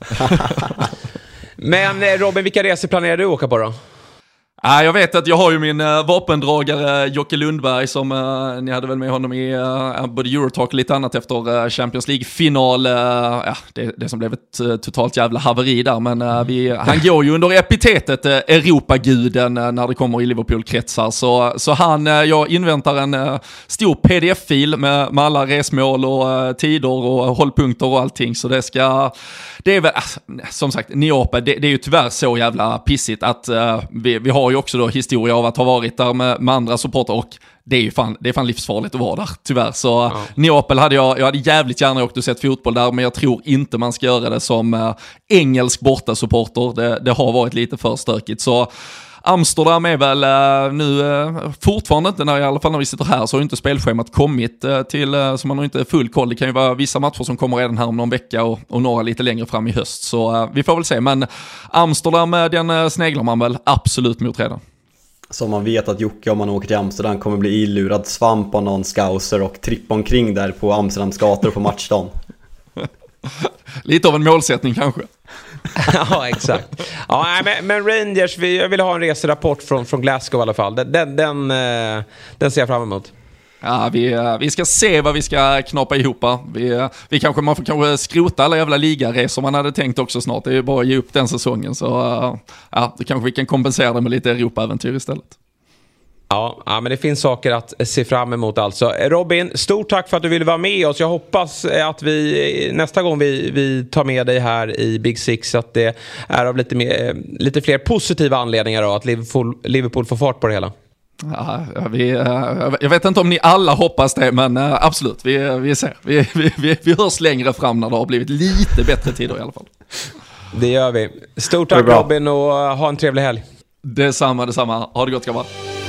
Men Robin, vilka resor planerar du att åka på då? Ah, jag vet att jag har ju min uh, vapendragare Jocke Lundberg som uh, ni hade väl med honom i uh, både Eurotalk och lite annat efter uh, Champions League-final. Uh, ja, det, det som blev ett uh, totalt jävla haveri där, men uh, vi, han går ju under epitetet uh, Europaguden uh, när det kommer i Liverpool-kretsar. Så, så han, uh, jag inväntar en uh, stor P D F-fil med, med alla resmål och uh, tider och uh, hållpunkter och allting. Så det ska, det är väl, uh, som sagt, Neapel, det, det är ju tyvärr så jävla pissigt att uh, vi, vi har ju också då historia av att ha varit där med, med andra supporter, och det är ju fan, det är fan livsfarligt att vara där, tyvärr. Så ja. Neapel hade jag, jag hade jävligt gärna åkt och sett fotboll där, men jag tror inte man ska göra det som äh, engelsk bortasupporter. Det, det har varit lite för stökigt. Så Amsterdam är väl äh, nu äh, fortfarande inte, när, i alla fall när vi sitter här, så har inte spelschemat kommit äh, till, äh, så man har inte full koll. Det kan ju vara vissa matcher som kommer redan här om någon vecka och, och några lite längre fram i höst. Så äh, vi får väl se, men Amsterdam, äh, den äh, sneglar man väl absolut mot redan. Så man vet att Jocke, om man åker till Amsterdam, kommer bli illurad svamp av någon scouser och trippa omkring där på Amsterdams gator på matchdagen. Lite av en målsättning kanske. Ja, exakt. Ja, men, men Rangers, vi, jag vill ha en reserapport från, från Glasgow i alla fall. Den, den, den, den ser jag fram emot. Ja, vi, vi ska se vad vi ska knappa ihop. Vi, vi kanske, man får kanske skrota alla jävla ligaresor man hade tänkt också snart. Det är ju bara att ge upp den säsongen. Så ja, då kanske vi kan kompensera det med lite Europa-äventyr istället. Ja, ja, men det finns saker att se fram emot alltså. Robin, stort tack för att du ville vara med oss. Jag hoppas att vi nästa gång vi, vi tar med dig här i Big Six, att det är av lite, mer, lite fler positiva anledningar då, att Liverpool, Liverpool får fart på det hela. Ja, vi, jag vet inte om ni alla hoppas det, men absolut, vi, vi ser. Vi, vi, vi hörs längre fram när det har blivit lite bättre tider i alla fall. Det gör vi. Stort tack Robin, och ha en trevlig helg. Detsamma, detsamma. Ha det gott, grabbar.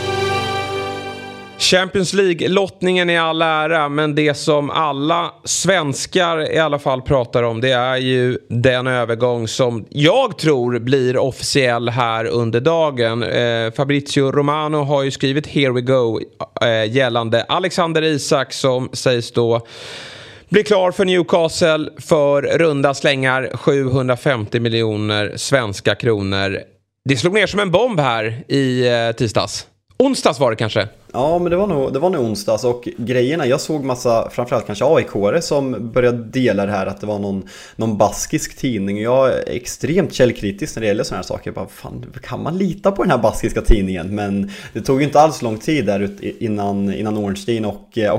Champions League-lottningen är all ära, men det som alla svenskar i alla fall pratar om, det är ju den övergång som jag tror blir officiell här under dagen. Eh, Fabrizio Romano har ju skrivit Here we go eh, gällande Alexander Isak, som sägs då blir klar för Newcastle för runda slängar sjuhundrafemtio miljoner svenska kronor. Det slog ner som en bomb här i eh, tisdags. Onsdags var det kanske? Ja, men det var nog, det var nog onsdags, och grejerna, jag såg massa, framförallt kanske A I K-are som började dela det här, att det var någon, någon baskisk tidning. Jag är extremt källkritisk när det gäller sådana här saker. Jag bara, fan, kan man lita på den här baskiska tidningen? Men det tog ju inte alls lång tid där ut innan, innan Ornstein och... och...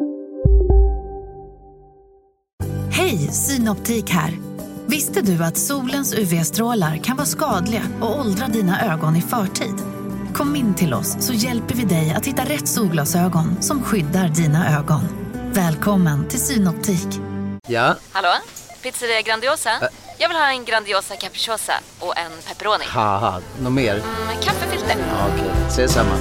Hej, Synoptik här. Visste du att solens U V-strålar kan vara skadliga och åldra dina ögon i förtid? Kom in till oss så hjälper vi dig att hitta rätt solglasögon som skyddar dina ögon. Välkommen till Synoptik. Ja? Hallå? Pizzeria Grandiosa? Ä- Jag vill ha en Grandiosa capriciosa och en pepperoni. Haha, något mer? Mm, kaffefilter. Ja, okej, okay. Ses samma.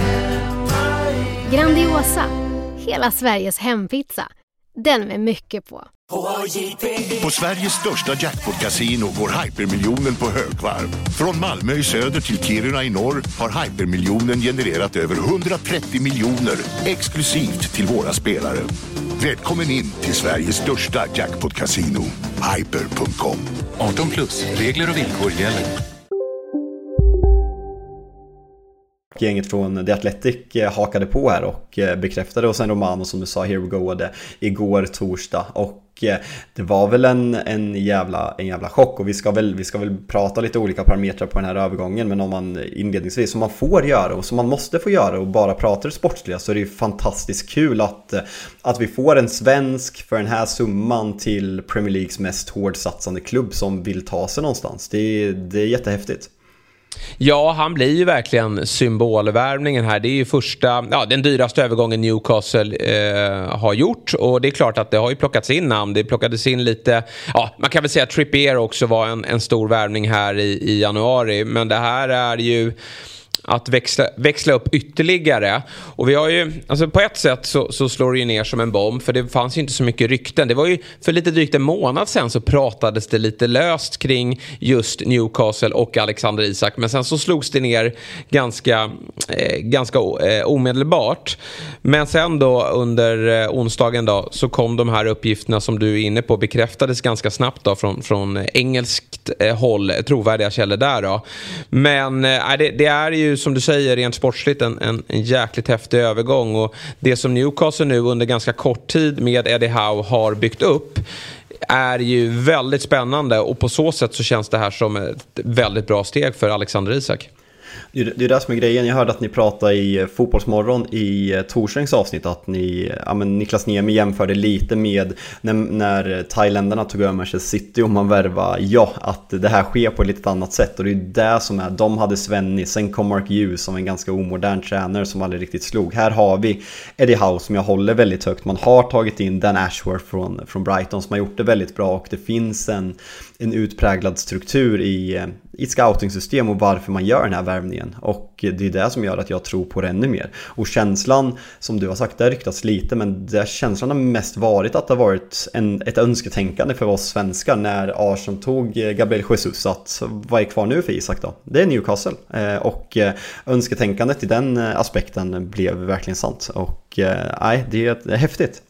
Grandiosa, hela Sveriges hempizza. Den med mycket på. På Sveriges största jackpot-casino går hypermiljonen på högvarv. Från Malmö i söder till Kiruna i norr har hypermiljonen genererat över hundratrettio miljoner exklusivt till våra spelare. Välkommen in till Sveriges största jackpot-casino, hyper punkt com. arton plus, regler och villkor gäller. gänget från The Athletic hakade på här och bekräftade, och sen Romano som du sa, here we go det igår torsdag, och det var väl en, en, jävla, en jävla chock, och vi ska, väl, vi ska väl prata lite olika parametrar på den här övergången, men om man inledningsvis, som man får göra och som man måste få göra och bara pratar sportsliga, så är det ju fantastiskt kul att, att vi får en svensk för den här summan till Premier Leagues mest hårdsatsande klubb som vill ta sig någonstans. Det, det är jättehäftigt. Ja, han blir ju verkligen symbolvärvningen här. Det är ju första, ja, den dyraste övergången Newcastle eh, har gjort, och det är klart att det har ju plockats in namn. Det plockades in lite, ja, man kan väl säga att Trippier också var en, en stor värvning här i, i januari, men det här är ju att växla, växla upp ytterligare. Och vi har ju, alltså på ett sätt så, så slår det ju ner som en bomb, för det fanns ju inte så mycket rykten. Det var ju för lite drygt en månad sedan så pratades det lite löst kring just Newcastle och Alexander Isak, men sen så slogs det ner ganska, eh, ganska eh, omedelbart. Men sen då under eh, onsdagen då så kom de här uppgifterna som du är inne på, bekräftades ganska snabbt då från, från engelskt eh, håll, trovärdiga källor där då. Men eh, det, det är ju som du säger rent sportsligt en, en, en jäkligt häftig övergång, och det som Newcastle nu under ganska kort tid med Eddie Howe har byggt upp är ju väldigt spännande, och på så sätt så känns det här som ett väldigt bra steg för Alexander Isak. Det är det som är grejen. Jag hörde att ni pratade i Fotbollsmorgon i torsdagens avsnitt att ni, ja, men Niklas Niemi jämförde lite med när, när thailändarna tog över Manchester City och man värva, ja, att det här sker på ett lite annat sätt, och det är det som är, de hade Svenny, sen kom Mark Hughes som en ganska omodern tränare som aldrig riktigt slog. Här har vi Eddie Howe som jag håller väldigt högt. Man har tagit in Dan Ashworth från, från Brighton som har gjort det väldigt bra, och det finns en, en utpräglad struktur i, i scouting-system och varför man gör den här värvningen, och det är det som gör att jag tror på det ännu mer. Och känslan, som du har sagt, det har ryktats lite, men det känslan har mest varit att det har varit en, ett önsketänkande för oss svenskar när Arsenal tog Gabriel Jesus, att vad är kvar nu för Isak då? Det är Newcastle, och önsketänkandet i den aspekten blev verkligen sant, och nej, det är, det är häftigt.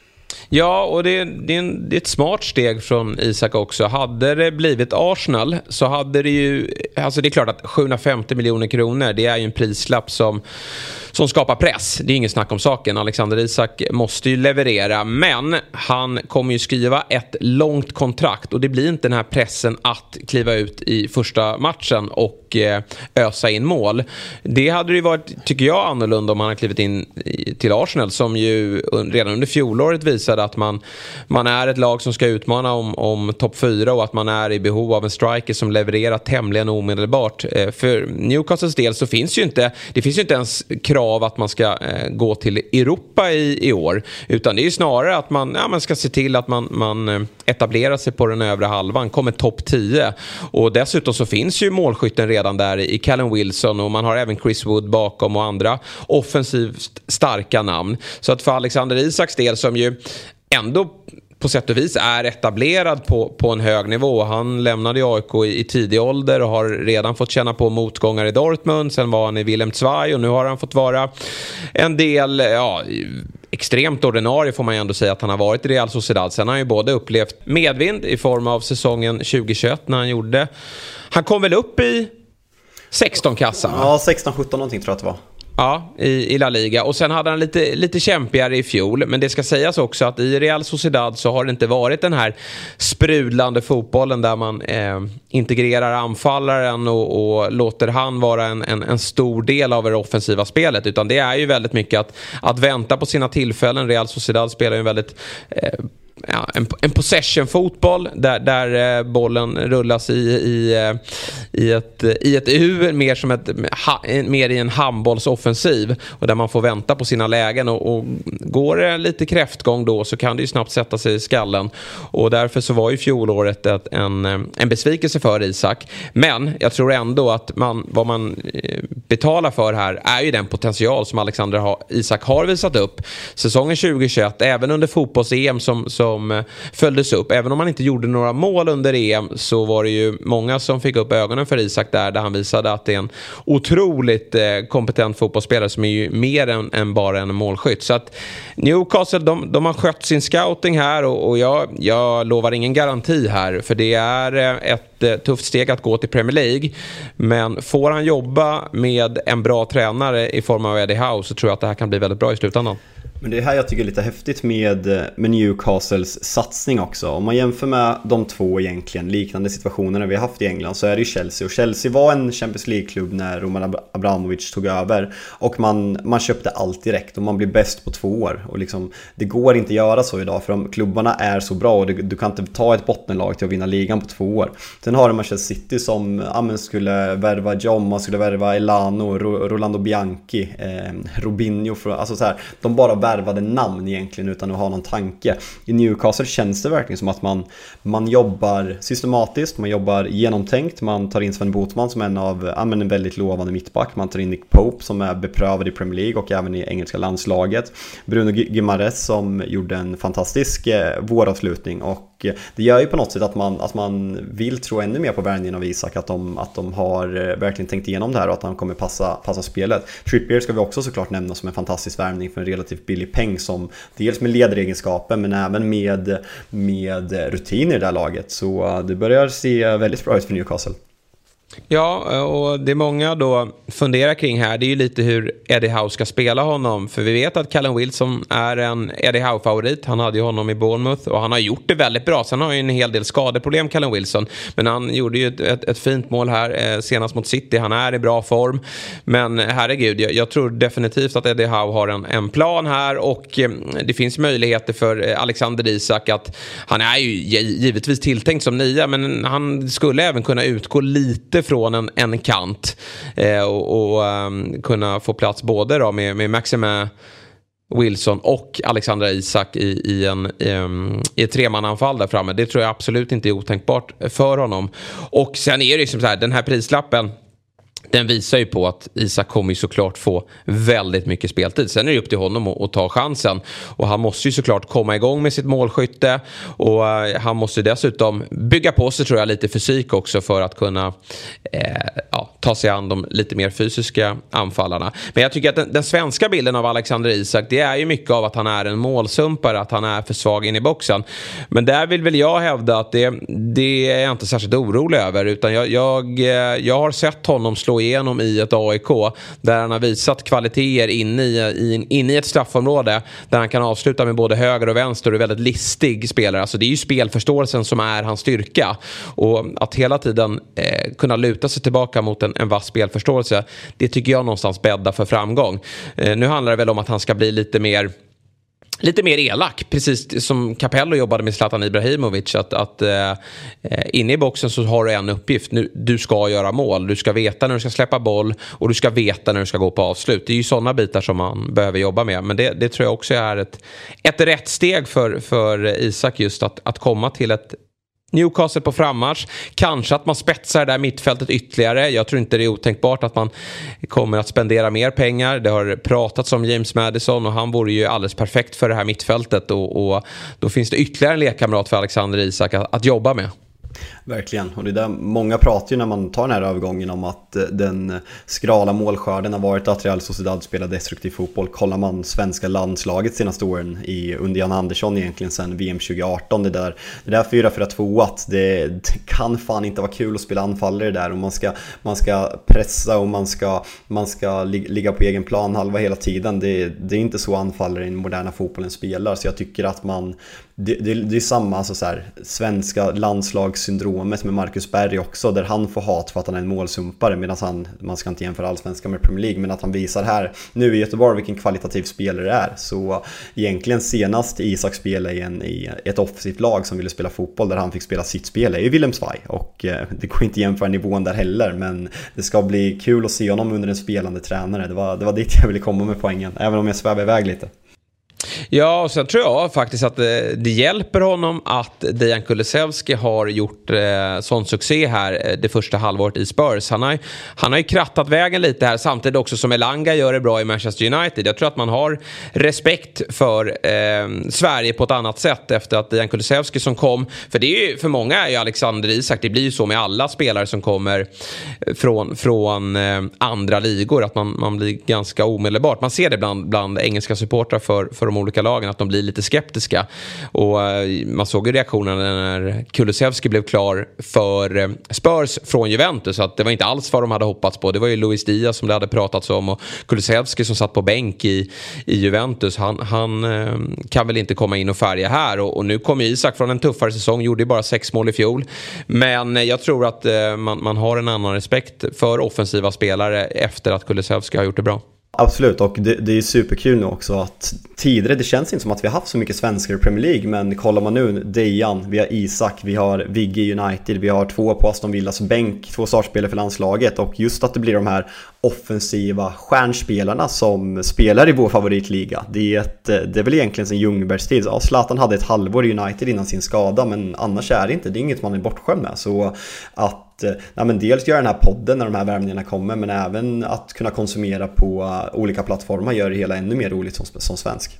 Ja, och det, det, är en, det är ett smart steg från Isak också. Hade det blivit Arsenal så hade det ju, alltså det är klart att sjuhundrafemtio miljoner kronor, det är ju en prislapp som, som skapar press. Det är ingen snack om saken. Alexander Isak måste ju leverera, men han kommer ju skriva ett långt kontrakt, och det blir inte den här pressen att kliva ut i första matchen och eh, ösa in mål. Det hade ju varit, tycker jag, annorlunda om han hade klivit in i, till Arsenal, som ju redan under fjolåret visade att man, man är ett lag som ska utmana om, om topp fyra, och att man är i behov av en striker som levererar tämligen omedelbart. Eh, för Newcastles del så finns ju inte, det finns ju inte ens krav att man ska eh, gå till Europa i, i år, utan det är ju snarare att man, ja, man ska se till att man, man etablerar sig på den övre halvan, kommer topp tio, och dessutom så finns ju målskytten redan där i Callum Wilson, och man har även Chris Wood bakom och andra offensivt starka namn. Så att för Alexander Isaks del, som ju ändå på sätt och vis är etablerad på, på en hög nivå. Han lämnade A I K i, i tidig ålder och har redan fått känna på motgångar i Dortmund. Sen var han i Willem Zwei, och nu har han fått vara en del, ja, extremt ordinarie får man ju ändå säga att han har varit i Real Sociedad. Sen har han ju både upplevt medvind i form av säsongen tjugo tjugoett när han gjorde. Han kom väl upp i sexton-kassan? Ja, sexton sjutton någonting tror jag att det var. Ja, i, i La Liga. Och sen hade han lite, lite kämpigare i fjol. Men det ska sägas också att i Real Sociedad så har det inte varit den här sprudlande fotbollen där man eh, integrerar anfallaren och, och låter han vara en, en, en stor del av det offensiva spelet. Utan det är ju väldigt mycket att, att vänta på sina tillfällen. Real Sociedad spelar ju en väldigt... Eh, Ja, en, en possession-fotboll där, där eh, bollen rullas i, i, i, ett, i ett U, mer som ett, ha, mer i en handbollsoffensiv, och där man får vänta på sina lägen, och, och går det lite kräftgång då så kan det ju snabbt sätta sig i skallen, och därför så var ju fjolåret ett, en, en besvikelse för Isak. Men jag tror ändå att man, vad man betalar för här är ju den potential som Alexander ha, Isak har visat upp säsongen tjugo tjugoett, även under fotbolls-E M som, som som följdes upp. Även om han inte gjorde några mål under E M så var det ju många som fick upp ögonen för Isak där, där han visade att det är en otroligt eh, kompetent fotbollsspelare som är ju mer än, än bara en målskytt. Så att Newcastle, de, de har skött sin scouting här och, och jag, jag lovar ingen garanti här, för det är ett eh, tufft steg att gå till Premier League, men får han jobba med en bra tränare i form av Eddie Howe så tror jag att det här kan bli väldigt bra i slutändan. Men det är här jag tycker är lite häftigt med, med Newcastles satsning också. Om man jämför med de två egentligen liknande situationerna vi har haft i England så är det ju Chelsea. Och Chelsea var en Champions League-klubb när Roman Abramovich tog över. Och man, man köpte allt direkt och man blir bäst på två år. Och liksom, det går inte att göra så idag för de klubbarna är så bra och det, du kan inte ta ett bottenlag till att vinna ligan på två år. Sen har du Manchester City som ja, skulle värva John, man skulle värva Elano, Ro, Rolando Bianchi, eh, Robinho. För, alltså så här, de bara värvade namn egentligen utan att ha någon tanke. I Newcastle känns det verkligen som att man, man jobbar systematiskt, man jobbar genomtänkt, man tar in Sven Botman som en av ja, men en väldigt lovande mittback, man tar in Nick Pope som är beprövad i Premier League och även i engelska landslaget, Bruno Guimaraes som gjorde en fantastisk eh, våravslutning, och det gör ju på något sätt att man, att man vill tro ännu mer på värvningen av Isak, att de, att de har eh, verkligen tänkt igenom det här och att han kommer passa, passa spelet. Trippier ska vi också såklart nämna som en fantastisk värvning för en relativt billig peng, som dels med ledaregenskaper men även med, med rutin i det där laget. Så det börjar se väldigt bra ut för Newcastle. Ja, och det många då funderar kring här, det är ju lite hur Eddie Howe ska spela honom. För vi vet att Callum Wilson är en Eddie Howe-favorit. Han hade ju honom i Bournemouth och han har gjort det väldigt bra. Sen har ju en hel del skadeproblem, Callum Wilson. Men han gjorde ju ett, ett, ett fint mål här eh, senast mot City. Han är i bra form. Men herregud, jag, jag tror definitivt att Eddie Howe har en, en plan här. Och eh, det finns möjligheter för eh, Alexander Isak att han är ju givetvis tilltänkt som nia. Men han skulle även kunna utgå lite från en, en kant eh, och, och um, kunna få plats både då med, med Maxime Wilson och Alexandra Isak i, i, en, um, i ett tremananfall där framme. Det tror jag absolut inte är otänkbart för honom. Och sen är det liksom så här, den här prislappen, den visar ju på att Isak kommer ju såklart få väldigt mycket speltid. Sen är det upp till honom att, att ta chansen. Och han måste ju såklart komma igång med sitt målskytte. Och uh, han måste dessutom bygga på sig, tror jag, lite fysik också för att kunna eh, ja, ta sig an de lite mer fysiska anfallarna. Men jag tycker att den, den svenska bilden av Alexander Isak, det är ju mycket av att han är en målsumpare, att han är för svag in i boxen. Men där vill väl jag hävda att det, det är jag inte särskilt orolig över. Utan jag, jag, jag har sett honom slå igenom i ett A I K där han har visat kvaliteter inne i, i, inne i ett straffområde där han kan avsluta med både höger och vänster och är väldigt listig spelare. Alltså det är ju spelförståelsen som är hans styrka, och att hela tiden eh, kunna luta sig tillbaka mot en, en vass spelförståelse, det tycker jag någonstans bäddar för framgång. Eh, nu handlar det väl om att han ska bli lite mer Lite mer elak, precis som Capello jobbade med Zlatan Ibrahimovic, att, att eh, inne i boxen så har du en uppgift. Nu, du ska göra mål, du ska veta när du ska släppa boll och du ska veta när du ska gå på avslut. Det är ju sådana bitar som man behöver jobba med, men det, det tror jag också är ett, ett rätt steg för, för Isak, just att, att komma till ett Newcastle på frammarsch. Kanske att man spetsar det där mittfältet ytterligare. Jag tror inte det är otänkbart att man kommer att spendera mer pengar. Det har pratats om James Maddison och han vore ju alldeles perfekt för det här mittfältet, och, och då finns det ytterligare en lekkamrat för Alexander Isak att, att jobba med. Verkligen, och det där många pratar ju när man tar den här övergången om att den skrala målskörden har varit att Real Sociedad spelar destruktiv fotboll. Kollar man svenska landslaget senaste åren i, under Jan Andersson egentligen sedan V M tjugo arton, det där, det där fyra fyra två, att det, det kan fan inte vara kul att spela anfallare där, och man ska, man ska pressa och man ska, man ska ligga på egen plan halva hela tiden. Det, det är inte så anfallare i den moderna fotbollen spelar, så jag tycker att man Det, det, det är samma alltså så här, svenska landslagssyndromet med Marcus Berg också, där han får hat för att han är en målsumpare, medan han, man ska inte jämföra allsvenska med Premier League, men att han visar här nu i Göteborg vilken kvalitativ spelare det är. Så egentligen senast Isak spelade i, en, i ett offensivt lag som ville spela fotboll, där han fick spela sitt spel, är ju Wilhelmsvaj, och eh, det går inte att jämföra nivån där heller, men det ska bli kul att se honom under en spelande tränare. Det var, det var dit jag ville komma med poängen, även om jag svävar iväg lite. Ja, och sen tror jag faktiskt att det, det hjälper honom att Dejan Kulusevski har gjort eh, sån succé här det första halvåret i Spurs. Han har, han har ju krattat vägen lite här, samtidigt också som Elanga gör det bra i Manchester United. Jag tror att man har respekt för eh, Sverige på ett annat sätt efter att Dejan Kulusevski som kom, för det är ju, för många är ju Alexander Isak, det blir ju så med alla spelare som kommer från, från eh, andra ligor, att man, man blir ganska omedelbart, man ser det bland, bland engelska supportrar för, för de olika lagen, att de blir lite skeptiska. Och uh, man såg ju reaktionerna när Kulusevski blev klar för uh, Spurs från Juventus, så att det var inte alls vad de hade hoppats på. Det var ju Luis Diaz som det hade pratats om, och Kulusevski som satt på bänk i, i Juventus, han, han uh, kan väl inte komma in och färga här. Och, och nu kom ju Isak från en tuffare säsong, gjorde ju bara sex mål i fjol. Men uh, jag tror att uh, man, man har en annan respekt för offensiva spelare efter att Kulusevski har gjort det bra. Absolut, och det, det är superkul nu också att tidigare, det känns inte som att vi har haft så mycket svenskar i Premier League, men kollar man nu, Dejan, vi har Isak, vi har Vigge i United, vi har två på Aston Villas bänk, två startspelare för landslaget, och just att det blir de här offensiva stjärnspelarna som spelar i vår favoritliga. Det är, ett, det är väl egentligen en Ljungbergstid. Ja, Zlatan hade ett halvår i United innan sin skada, men annars är det inte, det är inget man är bortskämd med. Så att ja, men dels göra den här podden när de här värmningarna kommer, men även att kunna konsumera på olika plattformar gör det hela ännu mer roligt som, som svensk.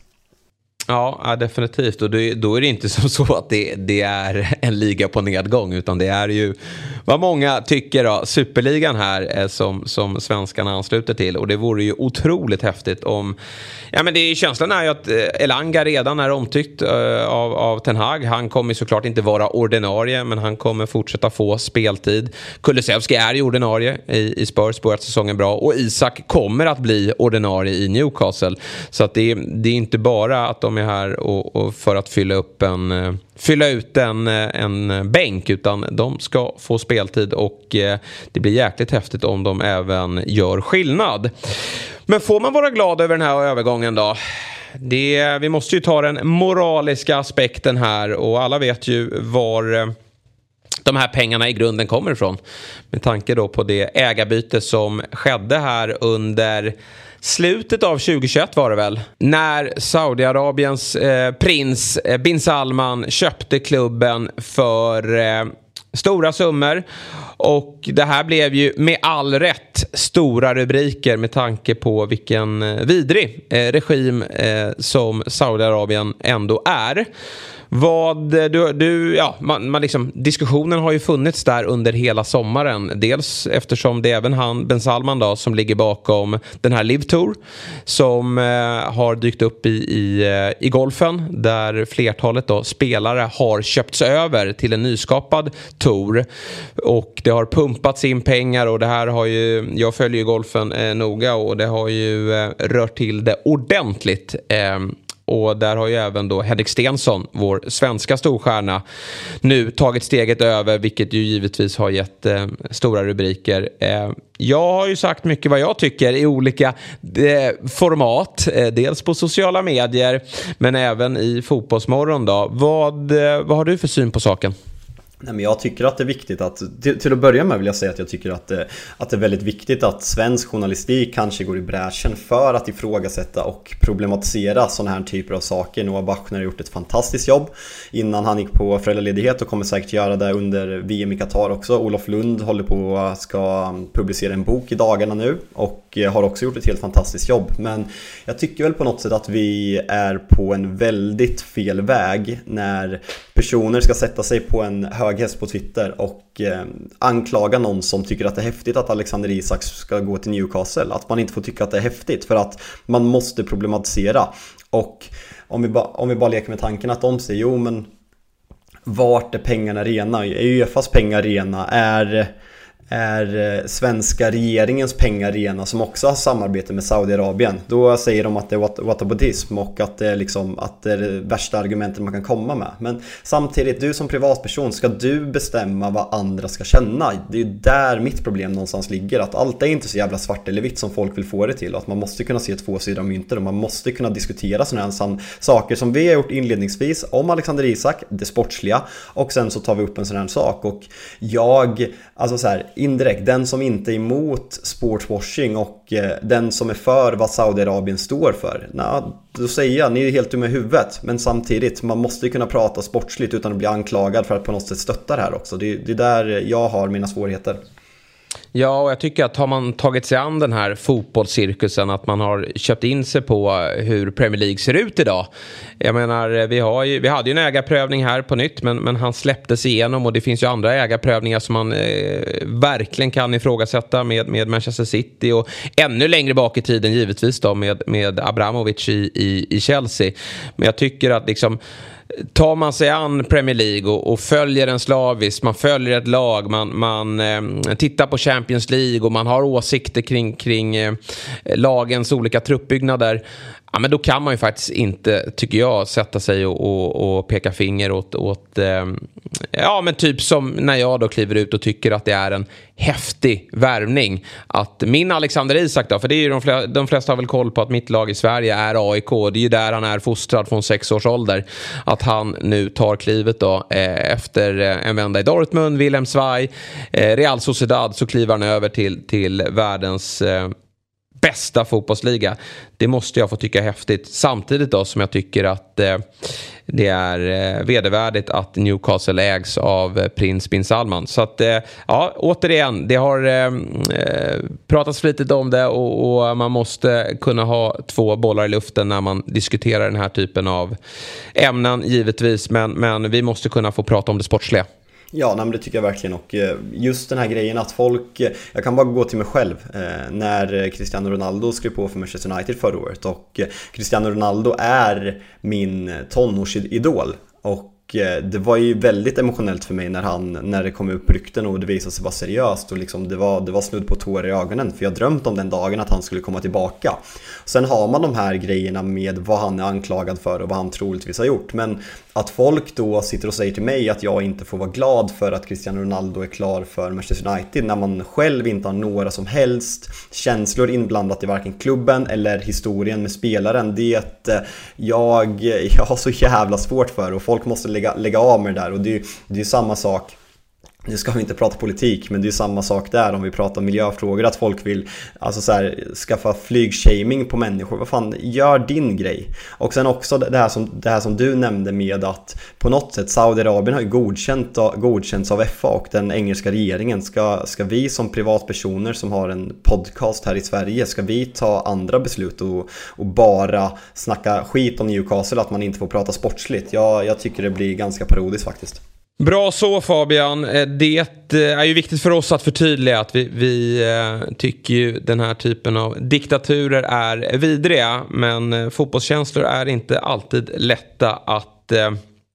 Ja, definitivt. Och det, då är det inte som så att det, det är en liga på nedgång, utan det är ju vad många tycker då, superligan här som, som svenskarna ansluter till. Och det vore ju otroligt häftigt om... Ja, men det är, känslan är ju att Elanga redan är omtyckt uh, av, av Ten Hag. Han kommer såklart inte vara ordinarie, men han kommer fortsätta få speltid. Kulusevski är ju ordinarie i, i Spurs, börjat säsongen bra. Och Isak kommer att bli ordinarie i Newcastle. Så att det, det är inte bara att de är här och, och för att fylla upp en... fylla ut en, en bänk, utan de ska få speltid, och eh, det blir jäkligt häftigt om de även gör skillnad. Men får man vara glad över den här övergången då? Det, vi måste ju ta den moraliska aspekten här, och alla vet ju var eh, de här pengarna i grunden kommer ifrån. Med tanke då på det ägarbyte som skedde här under slutet av tjugohundratjugoett var det väl, när Saudiarabiens eh, prins eh, bin Salman köpte klubben för eh, stora summor. Och det här blev ju med all rätt stora rubriker med tanke på vilken eh, vidrig eh, regim eh, som Saudiarabien ändå är. Vad du, du ja, man, man liksom, diskussionen har ju funnits där under hela sommaren. Dels eftersom det är även han, Ben Salman då, som ligger bakom den här Live Tour som eh, har dykt upp i, i, i golfen, där flertalet då spelare har köpts över till en nyskapad tour, och det har pumpats in pengar, och det här har ju, jag följer ju golfen eh, noga, och det har ju eh, rört till det ordentligt. eh, Och där har ju även då Henrik Stenson, vår svenska storstjärna, nu tagit steget över, vilket ju givetvis har gett eh, stora rubriker. Eh, jag har ju sagt mycket vad jag tycker i olika eh, format, eh, dels på sociala medier men även i Fotbollsmorgon då. Vad, eh, vad har du för syn på saken? Nej, men jag tycker att det är viktigt att, till, till att börja med vill jag säga att jag tycker att det, att det är väldigt viktigt att svensk journalistik kanske går i bräschen för att ifrågasätta och problematisera sådana här typer av saker. Noah Bachner har gjort ett fantastiskt jobb innan han gick på föräldraledighet och kommer säkert göra det under V M i Qatar också. Olof Lund håller på att ska publicera en bok i dagarna nu och har också gjort ett helt fantastiskt jobb. Men jag tycker väl på något sätt att vi är på en väldigt fel väg när personer ska sätta sig på en hög häst på Twitter och eh, anklaga någon som tycker att det är häftigt att Alexander Isak ska gå till Newcastle. Att man inte får tycka att det är häftigt, för att man måste problematisera. Och om vi, ba, om vi bara leker med tanken att de säger, jo men vart är pengarna rena? Är UEFAs pengar rena? Är... är svenska regeringens pengar rena, som också har samarbete med Saudiarabien? Då säger de att det är whataboutism och att det är, liksom, att det är det värsta argumentet man kan komma med. Men samtidigt, du som privatperson, ska du bestämma vad andra ska känna? Det är där mitt problem någonstans ligger, att allt är inte så jävla svart eller vitt som folk vill få det till, och att man måste kunna se två sidor av myntet, och man måste kunna diskutera sådana här saker som vi har gjort inledningsvis om Alexander Isak, det sportsliga, och sen så tar vi upp en sån här sak. Och jag, alltså så här, indirekt, den som inte är emot sportswashing och eh, den som är för vad Saudiarabien står för. Nå, då säger jag, ni är helt dumma i huvudet. Men samtidigt, man måste ju kunna prata sportsligt utan att bli anklagad för att på något sätt stötta det här också. Det, det är där jag har mina svårigheter. Ja, och jag tycker att har man tagit sig an den här fotbollscirkusen, att man har köpt in sig på hur Premier League ser ut idag. Jag menar, vi, har ju, vi hade ju en ägarprövning här på nytt, men, men han släpptes igenom och det finns ju andra ägarprövningar som man eh, verkligen kan ifrågasätta med, med Manchester City och ännu längre bak i tiden givetvis då med, med Abramovich i, i, i Chelsea. Men jag tycker att liksom tar man sig an Premier League och, och följer en slaviskt, man följer ett lag, man, man eh, tittar på Champions League och man har åsikter kring, kring eh, lagens olika truppbyggnader, ja, men då kan man ju faktiskt inte, tycker jag, sätta sig och, och, och peka finger åt, åt eh, ja men typ som när jag då kliver ut och tycker att det är en häftig värvning att min Alexander Isak då, för det är ju de flesta, de flesta har väl koll på att mitt lag i Sverige är A I K, det är ju där han är fostrad från sex års ålder, att han nu tar klivet då eh, efter en vända i Dortmund, Willem Zweig, eh, Real Sociedad, så kliver han över till, till världens eh, bästa fotbollsliga. Det måste jag få tycka är häftigt. Samtidigt då som jag tycker att eh, det är eh, vedervärdigt att Newcastle ägs av eh, prins bin Salman. Så att eh, ja, återigen, det har eh, pratats flitigt om det och, och man måste kunna ha två bollar i luften när man diskuterar den här typen av ämnen givetvis, men, men vi måste kunna få prata om det sportsliga. Ja, nej, men det tycker jag verkligen. Och just den här grejen att folk, jag kan bara gå till mig själv eh, när Cristiano Ronaldo skrev på för Manchester United förra året, och Cristiano Ronaldo är min tonårsidol, och det var ju väldigt emotionellt för mig när, han, när det kom upp rykten och det visade sig vara seriöst, och liksom det, var, det var snudd på tårar i ögonen, för jag drömt om den dagen att han skulle komma tillbaka. Sen har man de här grejerna med vad han är anklagad för och vad han troligtvis har gjort, men att folk då sitter och säger till mig att jag inte får vara glad för att Cristiano Ronaldo är klar för Manchester United när man själv inte har några som helst känslor inblandat i varken klubben eller historien med spelaren, det jag, jag har så jävla svårt för, och folk måste lägga, lägga av med det där. Och det är ju samma sak. Nu ska vi inte prata politik, men det är samma sak där om vi pratar miljöfrågor, att folk vill alltså så här, skaffa flygshaming på människor. Vad fan, gör din grej. Och sen också det här som, det här som du nämnde med att på något sätt Saudiarabien har ju godkänt, godkänts av F A och den engelska regeringen. Ska, ska vi som privatpersoner som har en podcast här i Sverige, ska vi ta andra beslut och, och bara snacka skit om Newcastle, att man inte får prata sportsligt? Jag, jag tycker det blir ganska parodiskt faktiskt. Bra så, Fabian. Det är ju viktigt för oss att förtydliga att vi, vi tycker ju den här typen av diktaturer är vidriga, men fotbollskänslor är inte alltid lätta att eh,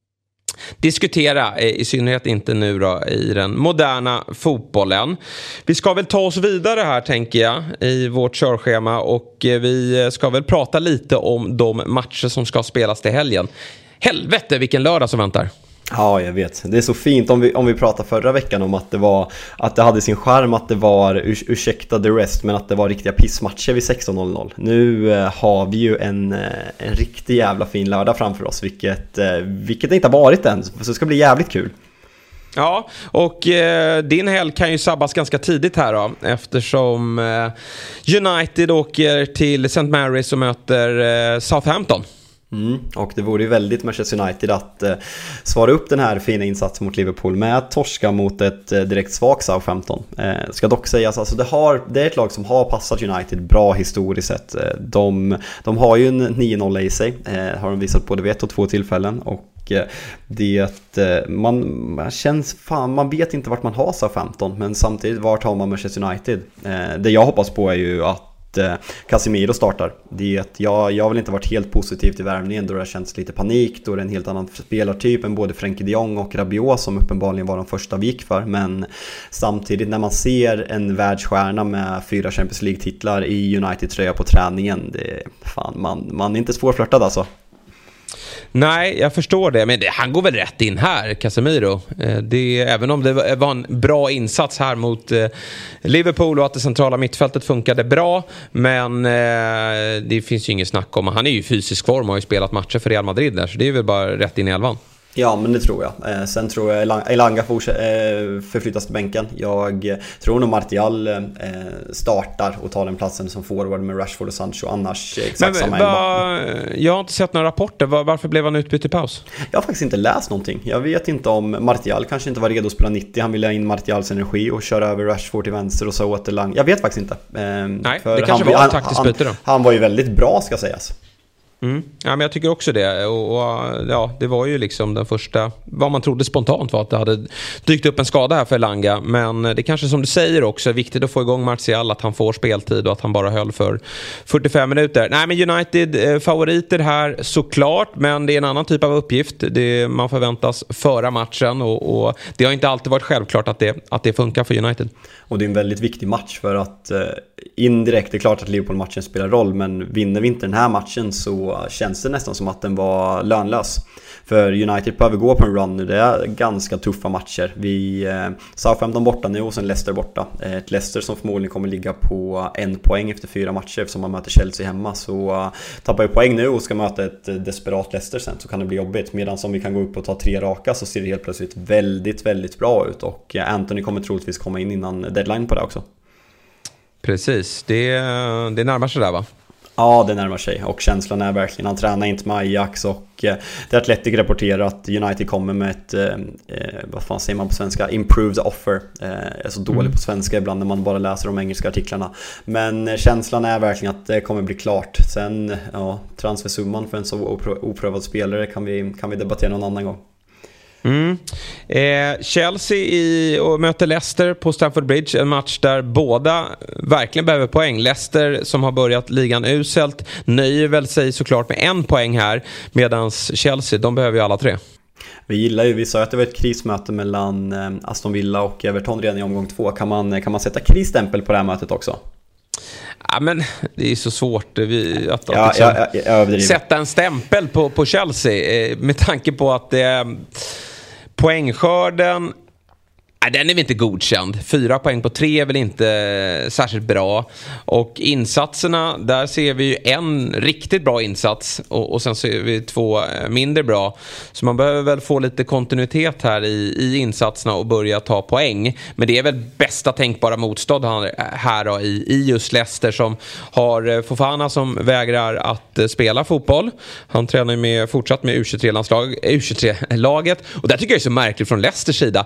diskutera, i synnerhet inte nu då i den moderna fotbollen. Vi ska väl ta oss vidare här, tänker jag, i vårt körschema, och vi ska väl prata lite om de matcher som ska spelas till helgen. Helvete vilken lördag som väntar. Ja, jag vet. Det är så fint om vi, om vi pratade förra veckan om att det var att det hade sin charm, att det var ur, ursäkta the rest, men att det var riktiga pissmatcher vid sexton noll noll. Nu eh, har vi ju en, en riktig jävla fin lördag framför oss, vilket, eh, vilket det inte har varit än, så det ska bli jävligt kul. Ja, och eh, din helg kan ju sabbas ganska tidigt här då, eftersom eh, United åker till Saint Mary's och möter eh, Southampton. Mm, och det vore ju väldigt Manchester United att eh, svara upp den här fina insatsen mot Liverpool med att torska mot ett eh, direkt svagt Southampton. Eh, ska dock sägas, alltså det, har, det är ett lag som har passat United bra historiskt sett. Eh, de, de har ju en nio noll i sig, eh, har de visat på det vet och två tillfällen, och eh, det eh, man, man känns fan, man vet inte vart man har Southampton, men samtidigt vart har man Manchester United. Eh, det jag hoppas på är ju att Casemiro startar. Det är att jag, jag har väl inte varit helt positiv till värvningen, då det har känts lite panik, då det är en helt annan spelartyp än både Frenkie de Jong och Rabiot som uppenbarligen var de första vi gick för. Men samtidigt när man ser en världsstjärna med fyra Champions League-titlar i United-tröja på träningen, det, fan, man, man är inte svårflörtad alltså. Nej, jag förstår det, men det, han går väl rätt in här, Casemiro. Det, även om det var en bra insats här mot eh, Liverpool och att det centrala mittfältet funkade bra, men eh, det finns ju ingen snack om. Han är ju i fysisk form och har ju spelat matcher för Real Madrid där, så det är väl bara rätt in i elvan. Ja, men det tror jag. Eh, sen tror jag Elanga fortsätter, eh, förflyttas till bänken. Jag tror nog Martial eh, startar och tar den platsen som forward med Rashford och Sancho. Annars exakt men, samma va, jag har inte sett några rapporter. Var, varför blev han utbytt i paus? Jag har faktiskt inte läst någonting. Jag vet inte om Martial kanske inte var redo att spela nittio. Han ville ha in Martials energi och köra över Rashford till vänster och så åt Elanga. Jag vet faktiskt inte. Eh, Nej, för det kanske han, var han, ett taktiskt han, byte då. Han var ju väldigt bra, ska sägas. Mm. Ja, men jag tycker också det. Och, och ja, det var ju liksom den första, vad man trodde spontant var att det hade dykt upp en skada här för Elanga. Men det kanske, som du säger, också är viktigt att få igång Martial, att han får speltid och att han bara höll för fyrtiofem minuter. Nej, men United eh, favoriter här såklart, men det är en annan typ av uppgift. Det, man förväntas föra matchen och, och det har inte alltid varit självklart att det, att det funkar för United. Och det är en väldigt viktig match för att eh, indirekt, det är klart att Liverpool-matchen spelar roll, men vinner vi inte den här matchen så känns det nästan som att den var lönlös. För United behöver gå på en run nu. Det är ganska tuffa matcher. Vi eh, Southampton borta nu och sen Leicester borta. Ett Leicester som förmodligen kommer ligga på en poäng efter fyra matcher eftersom man möter Chelsea hemma. Så uh, tappar vi poäng nu och ska möta ett desperat Leicester sen, så kan det bli jobbigt. Medan om vi kan gå upp och ta tre raka så ser det helt plötsligt väldigt, väldigt bra ut. Och uh, Anthony kommer troligtvis komma in innan deadline på det också. Precis, det, det närmar sig där, va? Ja, det närmar sig och känslan är verkligen, han tränar inte med Ajax och eh, det är Athletic rapporterar att United kommer med ett eh, vad fan säger man på svenska, improved offer. Eh, är så dålig mm. på svenska ibland när man bara läser de engelska artiklarna, men eh, känslan är verkligen att det kommer bli klart. Sen, ja, transfersumman för en så oprövad spelare kan vi, kan vi debattera någon annan gång. Mm. Eh, Chelsea i, och möter Leicester på Stamford Bridge, en match där båda verkligen behöver poäng. Leicester, som har börjat ligan uselt, nöjer väl sig såklart med en poäng här, medan Chelsea, de behöver ju alla tre. Vi gillar ju, vi sa att det var ett krismöte mellan eh, Aston Villa och Everton redan i omgång två. Kan man, kan man sätta krisstämpel på det här mötet också? Ja, men det är så svårt vi, att, att ja, liksom ja, ja, ja, sätta en stämpel på, på Chelsea eh, med tanke på att det eh, poängskörden, nej, den är väl inte godkänd. Fyra poäng på tre är väl inte särskilt bra. Och insatserna, där ser vi ju en riktigt bra insats och, och sen ser vi två mindre bra. Så man behöver väl få lite kontinuitet här i, i insatserna och börja ta poäng. Men det är väl bästa tänkbara motstånd här då, i, i just Leicester, som har Fofana som vägrar att spela fotboll. Han tränar med, fortsatt med U tjugotre-landslag, U tjugotre-laget. Och där tycker jag är så märkligt från Leicesters sida.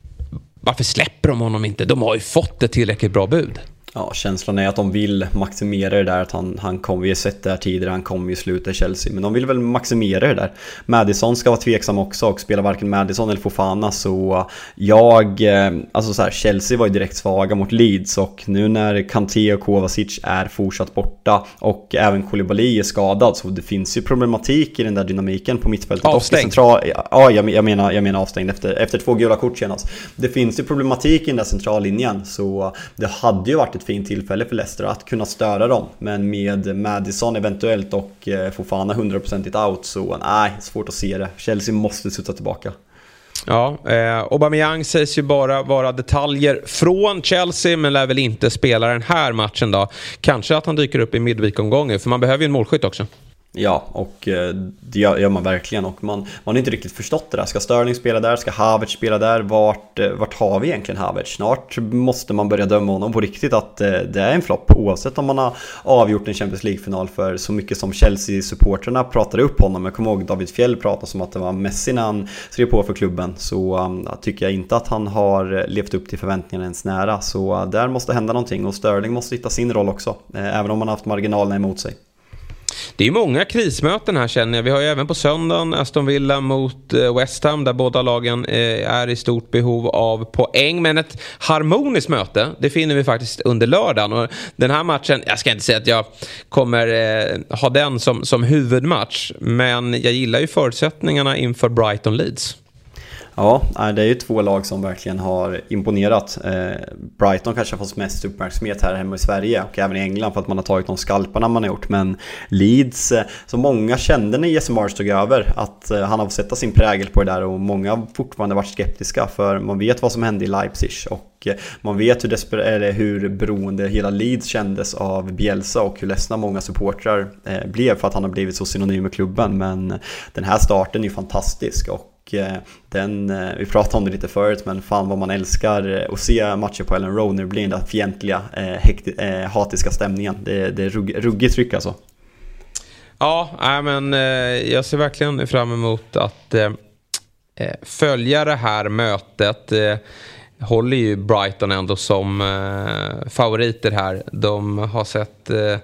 Varför släpper de honom inte? De har ju fått ett tillräckligt bra bud. Ja, känslan är att de vill maximera det där, att han, han kommer ju sett det här tidigare, han kommer ju sluta i Chelsea, men de vill väl maximera det där. Madison ska vara tveksam också och spela varken Madison eller Fofana, så jag, alltså så här, Chelsea var ju direkt svaga mot Leeds, och nu när Kanté och Kovacic är fortsatt borta och även Koulibaly är skadad, så det finns ju problematik i den där dynamiken på mittfältet. Avstängd. Central, ja, jag, jag, menar, jag menar avstängd efter, efter två gula kort senast. Det finns ju problematik i den där centrallinjen, så det hade ju varit ett fint tillfälle för Leicester att kunna störa dem, men med Madison eventuellt och Fofana hundra procent out, så nej, svårt att se det. Chelsea måste sutta tillbaka. Ja, eh, Aubameyang sägs ju bara vara detaljer från Chelsea, men lär väl inte spela den här matchen då. Kanske att han dyker upp i midweek-omgången, för man behöver ju en målskytt också. Ja, och det gör man verkligen, och man, man har inte riktigt förstått det där. Ska Sterling spela där? Ska Havertz spela där? Vart, vart har vi egentligen Havertz? Snart måste man börja döma honom på riktigt att det är en flopp, oavsett om man har avgjort en Champions League-final. För så mycket som Chelsea-supporterna pratade upp honom, jag kommer ihåg David Fjell pratade som att det var Messi när han skrev på för klubben, så um, tycker jag inte att han har levt upp till förväntningarna ens nära. Så uh, där måste hända någonting, och Sterling måste hitta sin roll också, eh, även om man har haft marginalerna emot sig. Det är många krismöten här, känner jag. Vi har ju även på söndagen Aston Villa mot West Ham, där båda lagen är i stort behov av poäng. Men ett harmoniskt möte, det finner vi faktiskt under lördagen. Och den här matchen, jag ska inte säga att jag kommer eh, ha den som, som huvudmatch, men jag gillar ju förutsättningarna inför Brighton Leeds. Ja, det är ju två lag som verkligen har imponerat. Brighton kanske har fått mest uppmärksamhet här hemma i Sverige och även i England för att man har tagit de skalparna man har gjort. Men Leeds, så många kände när Jesse Marsch tog över att han har fått sätta sin prägel på det där, och många har fortfarande varit skeptiska, för man vet vad som hände i Leipzig och man vet hur, desper- eller hur beroende hela Leeds kändes av Bielsa och hur ledsna många supportrar blev för att han har blivit så synonym med klubben. Men den här starten är ju fantastisk, och och den, vi pratade om det lite förut, men fan vad man älskar att se matcher på Ellen Road när det blir den där fientliga, hekti, hatiska stämningen. Det, det är rugg, ruggigt tryck alltså. Ja, äh, men jag ser verkligen fram emot att eh, följa det här mötet. Eh, håller ju Brighton ändå som eh, favoriter här. De har sett eh,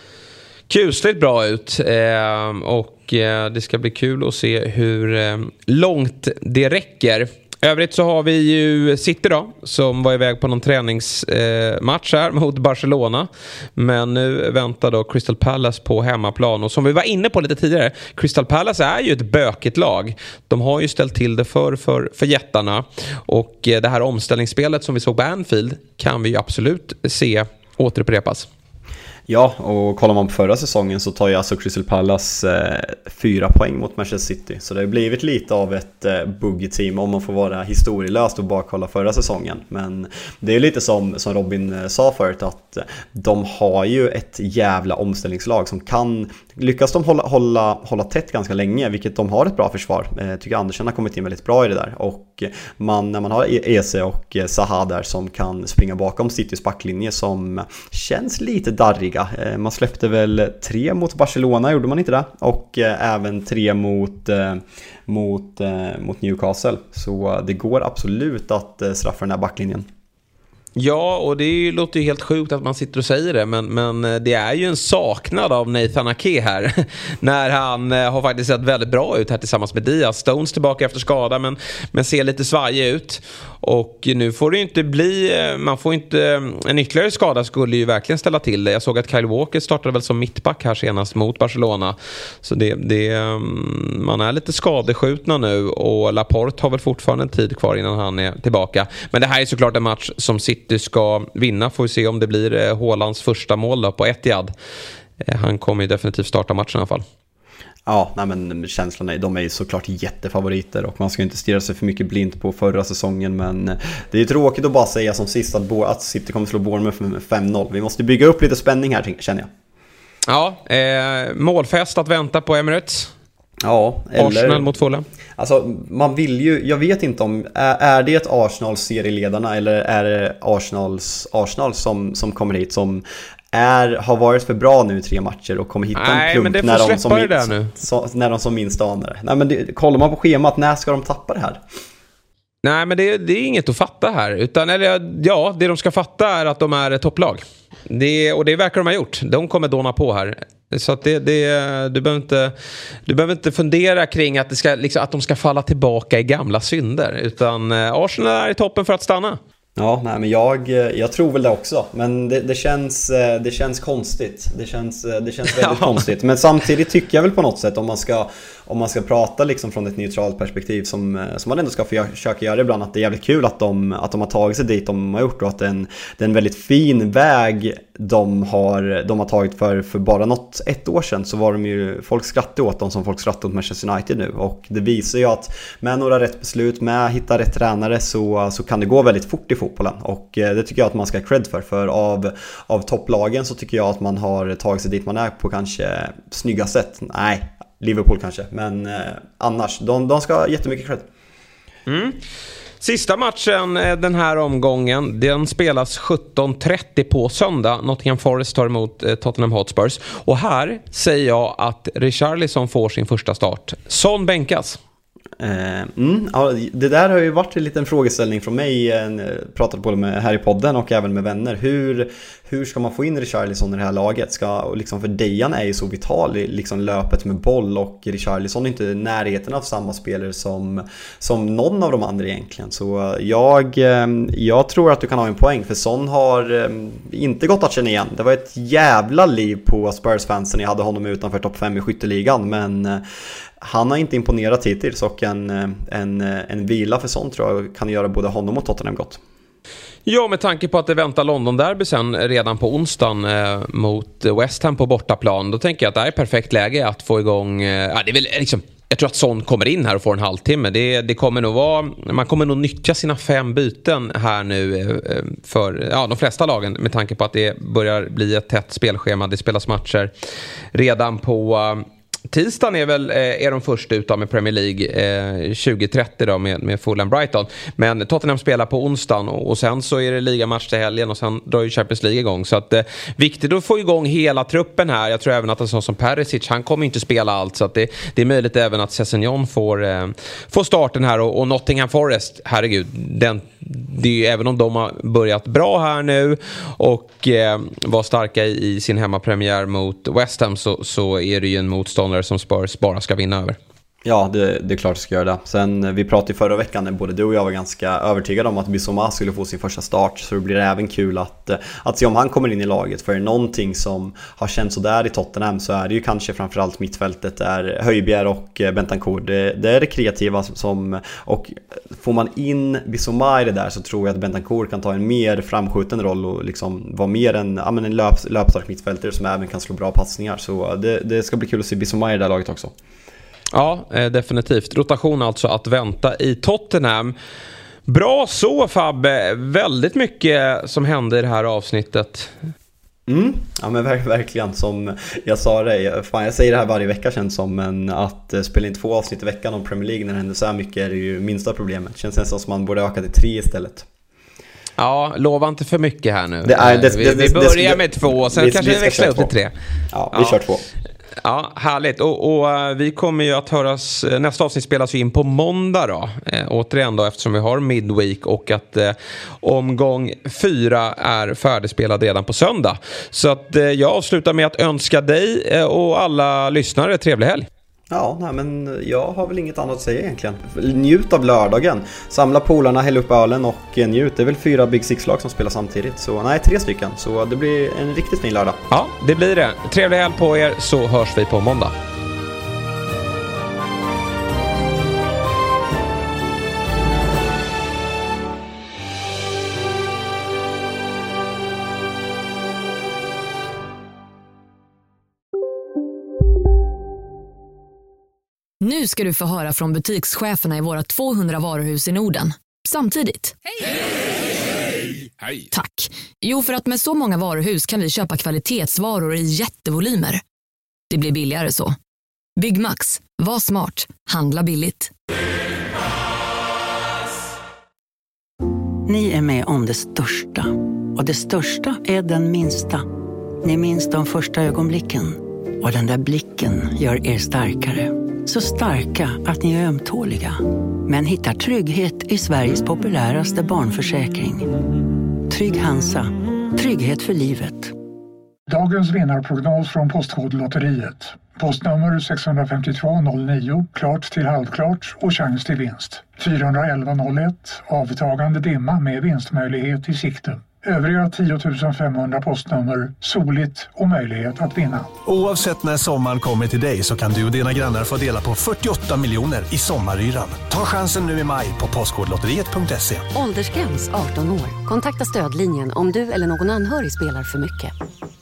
kusligt bra ut eh, och eh, det ska bli kul att se hur eh, långt det räcker. Övrigt så har vi ju City då, som var iväg på någon träningsmatch eh, här mot Barcelona. Men nu väntar då Crystal Palace på hemmaplan. Och som vi var inne på lite tidigare, Crystal Palace är ju ett bökigt lag. De har ju ställt till det för, för, för jättarna. Och eh, det här omställningsspelet som vi såg på Anfield kan vi ju absolut se återupprepas. Ja, och kollar man på förra säsongen så tar ju alltså Crystal Palace eh, fyra poäng mot Manchester City. Så det har blivit lite av ett eh, buggy-team om man får vara historielöst och bara kolla förra säsongen. Men det är lite som, som Robin eh, sa förut, att eh, de har ju ett jävla omställningslag som kan, lyckas de hålla, hålla, hålla tätt ganska länge, vilket de har ett bra försvar. Eh, tycker Andersen har kommit in väldigt bra i det där. Och man, när man har E C och eh, Zaha där som kan springa bakom Citys backlinje som känns lite darriga. Man släppte väl tre mot Barcelona, gjorde man inte det? Och eh, även tre mot, eh, mot, eh, mot Newcastle. Så det går absolut att eh, straffa den här backlinjen. Ja, och det låter ju helt sjukt att man sitter och säger det, men, men det är ju en saknad av Nathan Ake här. När han eh, har faktiskt sett väldigt bra ut här tillsammans med Diaz. Stones tillbaka efter skada, men, men ser lite svajig ut. Och nu får det ju inte bli, man får inte, en ytterligare skada skulle ju verkligen ställa till det. Jag såg att Kyle Walker startade väl som mittback här senast mot Barcelona. Så det, det, man är lite skadeskjutna nu, och Laporte har väl fortfarande en tid kvar innan han är tillbaka. Men det här är såklart en match som City ska vinna. Får vi se om det blir Haalands första mål då på Etihad. Han kommer ju definitivt starta matchen i alla fall. Ja, nej men känslan är, de är ju såklart jättefavoriter och man ska inte stirra sig för mycket blint på förra säsongen, men det är ju tråkigt att bara säga som sist att, Bo- att City kommer slå Bournemouth med fem noll. Vi måste bygga upp lite spänning här, känner jag. Ja, eh, målfest att vänta på Emirates. Ja, eller Arsenal mot Fulham. Alltså, man vill ju, jag vet inte om, är, är det ett Arsenal serieledarna eller är det Arsenals Arsenal som, som kommer hit som är, har varit för bra nu i tre matcher och kommer hitta Nej, en plump när de, som det där nu. Så, när de som minst anar det. Nej, men det, kollar man på schemat, när ska de tappa det här? Nej, men det, det är inget att fatta här. Utan, eller, ja, det de ska fatta är att de är ett topplag. Det, och det verkar de ha gjort. De kommer dåna på här. Så att det, det, du, behöver inte, du behöver inte fundera kring att, det ska, liksom, att de ska falla tillbaka i gamla synder. Utan Arsenal är i toppen för att stanna. Ja, nej, men jag, jag tror väl det också. Men det, det, känns, det känns konstigt. Det känns, det känns väldigt ja. konstigt. Men samtidigt tycker jag väl på något sätt, om man ska, om man ska prata liksom från ett neutralt perspektiv som, som man ändå ska försöka göra ibland, att det är jävligt kul att de, att de har tagit sig dit de har gjort, och att det är en, det är en väldigt fin väg de har, de har tagit för, för bara något ett år sedan. Så var de ju, folk skrattade åt dem som folk skrattade åt Manchester United nu. Och det visar ju att med några rätt beslut, med att hitta rätt tränare, så, så kan det gå väldigt fort i fotbollen. Och det tycker jag att man ska ha cred för. För av, av topplagen så tycker jag att man har tagit sig dit man är på kanske snygga sätt. Nej, Liverpool kanske. Men eh, annars, de, de ska ha jättemycket cred. Mm. Sista matchen den här omgången, den spelas sjutton trettio på söndag. Nottingham Forest tar emot Tottenham Hotspurs. Och här säger jag att Richarlison får sin första start. Son bänkas. Uh, mm, ja, det där har ju varit en liten frågeställning från mig, pratat på det med här i podden och även med vänner. Hur, hur ska man få in Richarlison i det här laget? Ska, liksom, för Dejan är ju så vital i liksom, löpet med boll, och Richarlison är inte i närheten av samma spelare som, som någon av de andra egentligen. Så jag, jag tror att du kan ha en poäng, för Son har inte gått att känna igen. Det var ett jävla liv på Spurs-fansen. Jag hade honom utanför topp fem i skytteligan, men han har inte imponerat hittills, och en, en, en vila för sånt tror jag kan göra både honom och Tottenham gott. Ja, med tanke på att det väntar London-derby sen redan på onsdagen eh, mot West Ham på bortaplan, då tänker jag att det är perfekt läge att få igång, eh, ja, det är väl liksom, jag tror att Son kommer in här och får en halvtimme. Det, det kommer nog vara, man kommer nog nyttja sina fem byten här nu eh, för ja, de flesta lagen, med tanke på att det börjar bli ett tätt spelschema. Det spelas matcher redan på tisdagen är väl eh, är de först ut med Premier League eh, tjugo trettio då med, med Fulham Brighton. Men Tottenham spelar på onsdagen och, och sen så är det ligamatch till helgen och sen drar ju Champions League igång. Så att eh, viktigt att få igång hela truppen här. Jag tror även att en sån som Perisic, han kommer inte spela allt, så att det, det är möjligt även att Sessegnon får, eh, får starten här och, och Nottingham Forest, herregud, den, det är ju, även om de har börjat bra här nu och eh, var starka i, i sin hemmapremiär mot West Ham, så, så är det ju en motståndare som Spurs bara ska vinna över. Ja, det, det är klart att ska göra det. Sen, vi pratade förra veckan när både du och jag var ganska övertygade om att Bissouma skulle få sin första start, så det blir även kul att, att se om han kommer in i laget. För någonting som har känts så där i Tottenham, så är det ju kanske framförallt mittfältet där Højbjerg och Bentancur. Det, det är det kreativa som, och får man in Bissouma i det där, så tror jag att Bentancur kan ta en mer framskjuten roll och liksom vara mer en, ja, men en löp, löpstark mittfältare som även kan slå bra passningar. Så det, det ska bli kul att se Bissouma i det där laget också. Ja, definitivt. Rotation alltså att vänta i Tottenham. Bra så, Fabbe. Väldigt mycket som hände i det här avsnittet. Mm, ja men verk, verkligen, som jag sa det, fan jag säger det här varje vecka känns som, men att uh, spela in två avsnitt i veckan om Premier League när det händer så här mycket är det ju minsta problemet. Känns nästan som man borde öka till tre istället. Ja, lova inte för mycket här nu. Det är, det, vi, det, vi börjar med två, sen vi, kanske vi, vi växlar upp till tre. Ja, vi ja. kör två. Ja, härligt. Och, och uh, vi kommer ju att höras, nästa avsnitt spelas ju in på måndag då. Eh, återigen då, eftersom vi har midweek och att eh, omgång fyra är färdigspelad redan på söndag. Så att eh, jag avslutar med att önska dig eh, och alla lyssnare trevlig helg. Ja, nej, men jag har väl inget annat att säga egentligen. Njut av lördagen. Samla polarna, häll upp ölen och njut. Det är väl fyra Big Six-lag som spelar samtidigt. Så nej, tre stycken. Så det blir en riktigt fin lördag. Ja, det blir det. Trevlig helg på er, så hörs vi på måndag. Nu ska du få höra från butikscheferna i våra tvåhundra varuhus i Norden. Samtidigt. Hej! Hej! Hej! Tack. Jo, för att med så många varuhus kan vi köpa kvalitetsvaror i jättevolymer. Det blir billigare så. Byggmax. Var smart. Handla billigt. Ni är med om det största. Och det största är den minsta. Ni minns de första ögonblicken. Och den där blicken gör er starkare. Så starka att ni är ömtåliga. Men hittar trygghet i Sveriges populäraste barnförsäkring. Trygg Hansa. Trygghet för livet. Dagens vinnarprognos från Postkodlotteriet. Postnummer sex fem två noll nio, klart till halvklart och chans till vinst. fyra ett ett noll ett, avtagande dimma med vinstmöjlighet i sikte. Övriga tio tusen femhundra postnummer, soligt och möjlighet att vinna. Oavsett när sommaren kommer till dig så kan du och dina grannar få dela på fyrtioåtta miljoner i sommaryran. Ta chansen nu i maj på postkodlotteriet punkt se. Åldersgräns arton år. Kontakta stödlinjen om du eller någon anhörig spelar för mycket.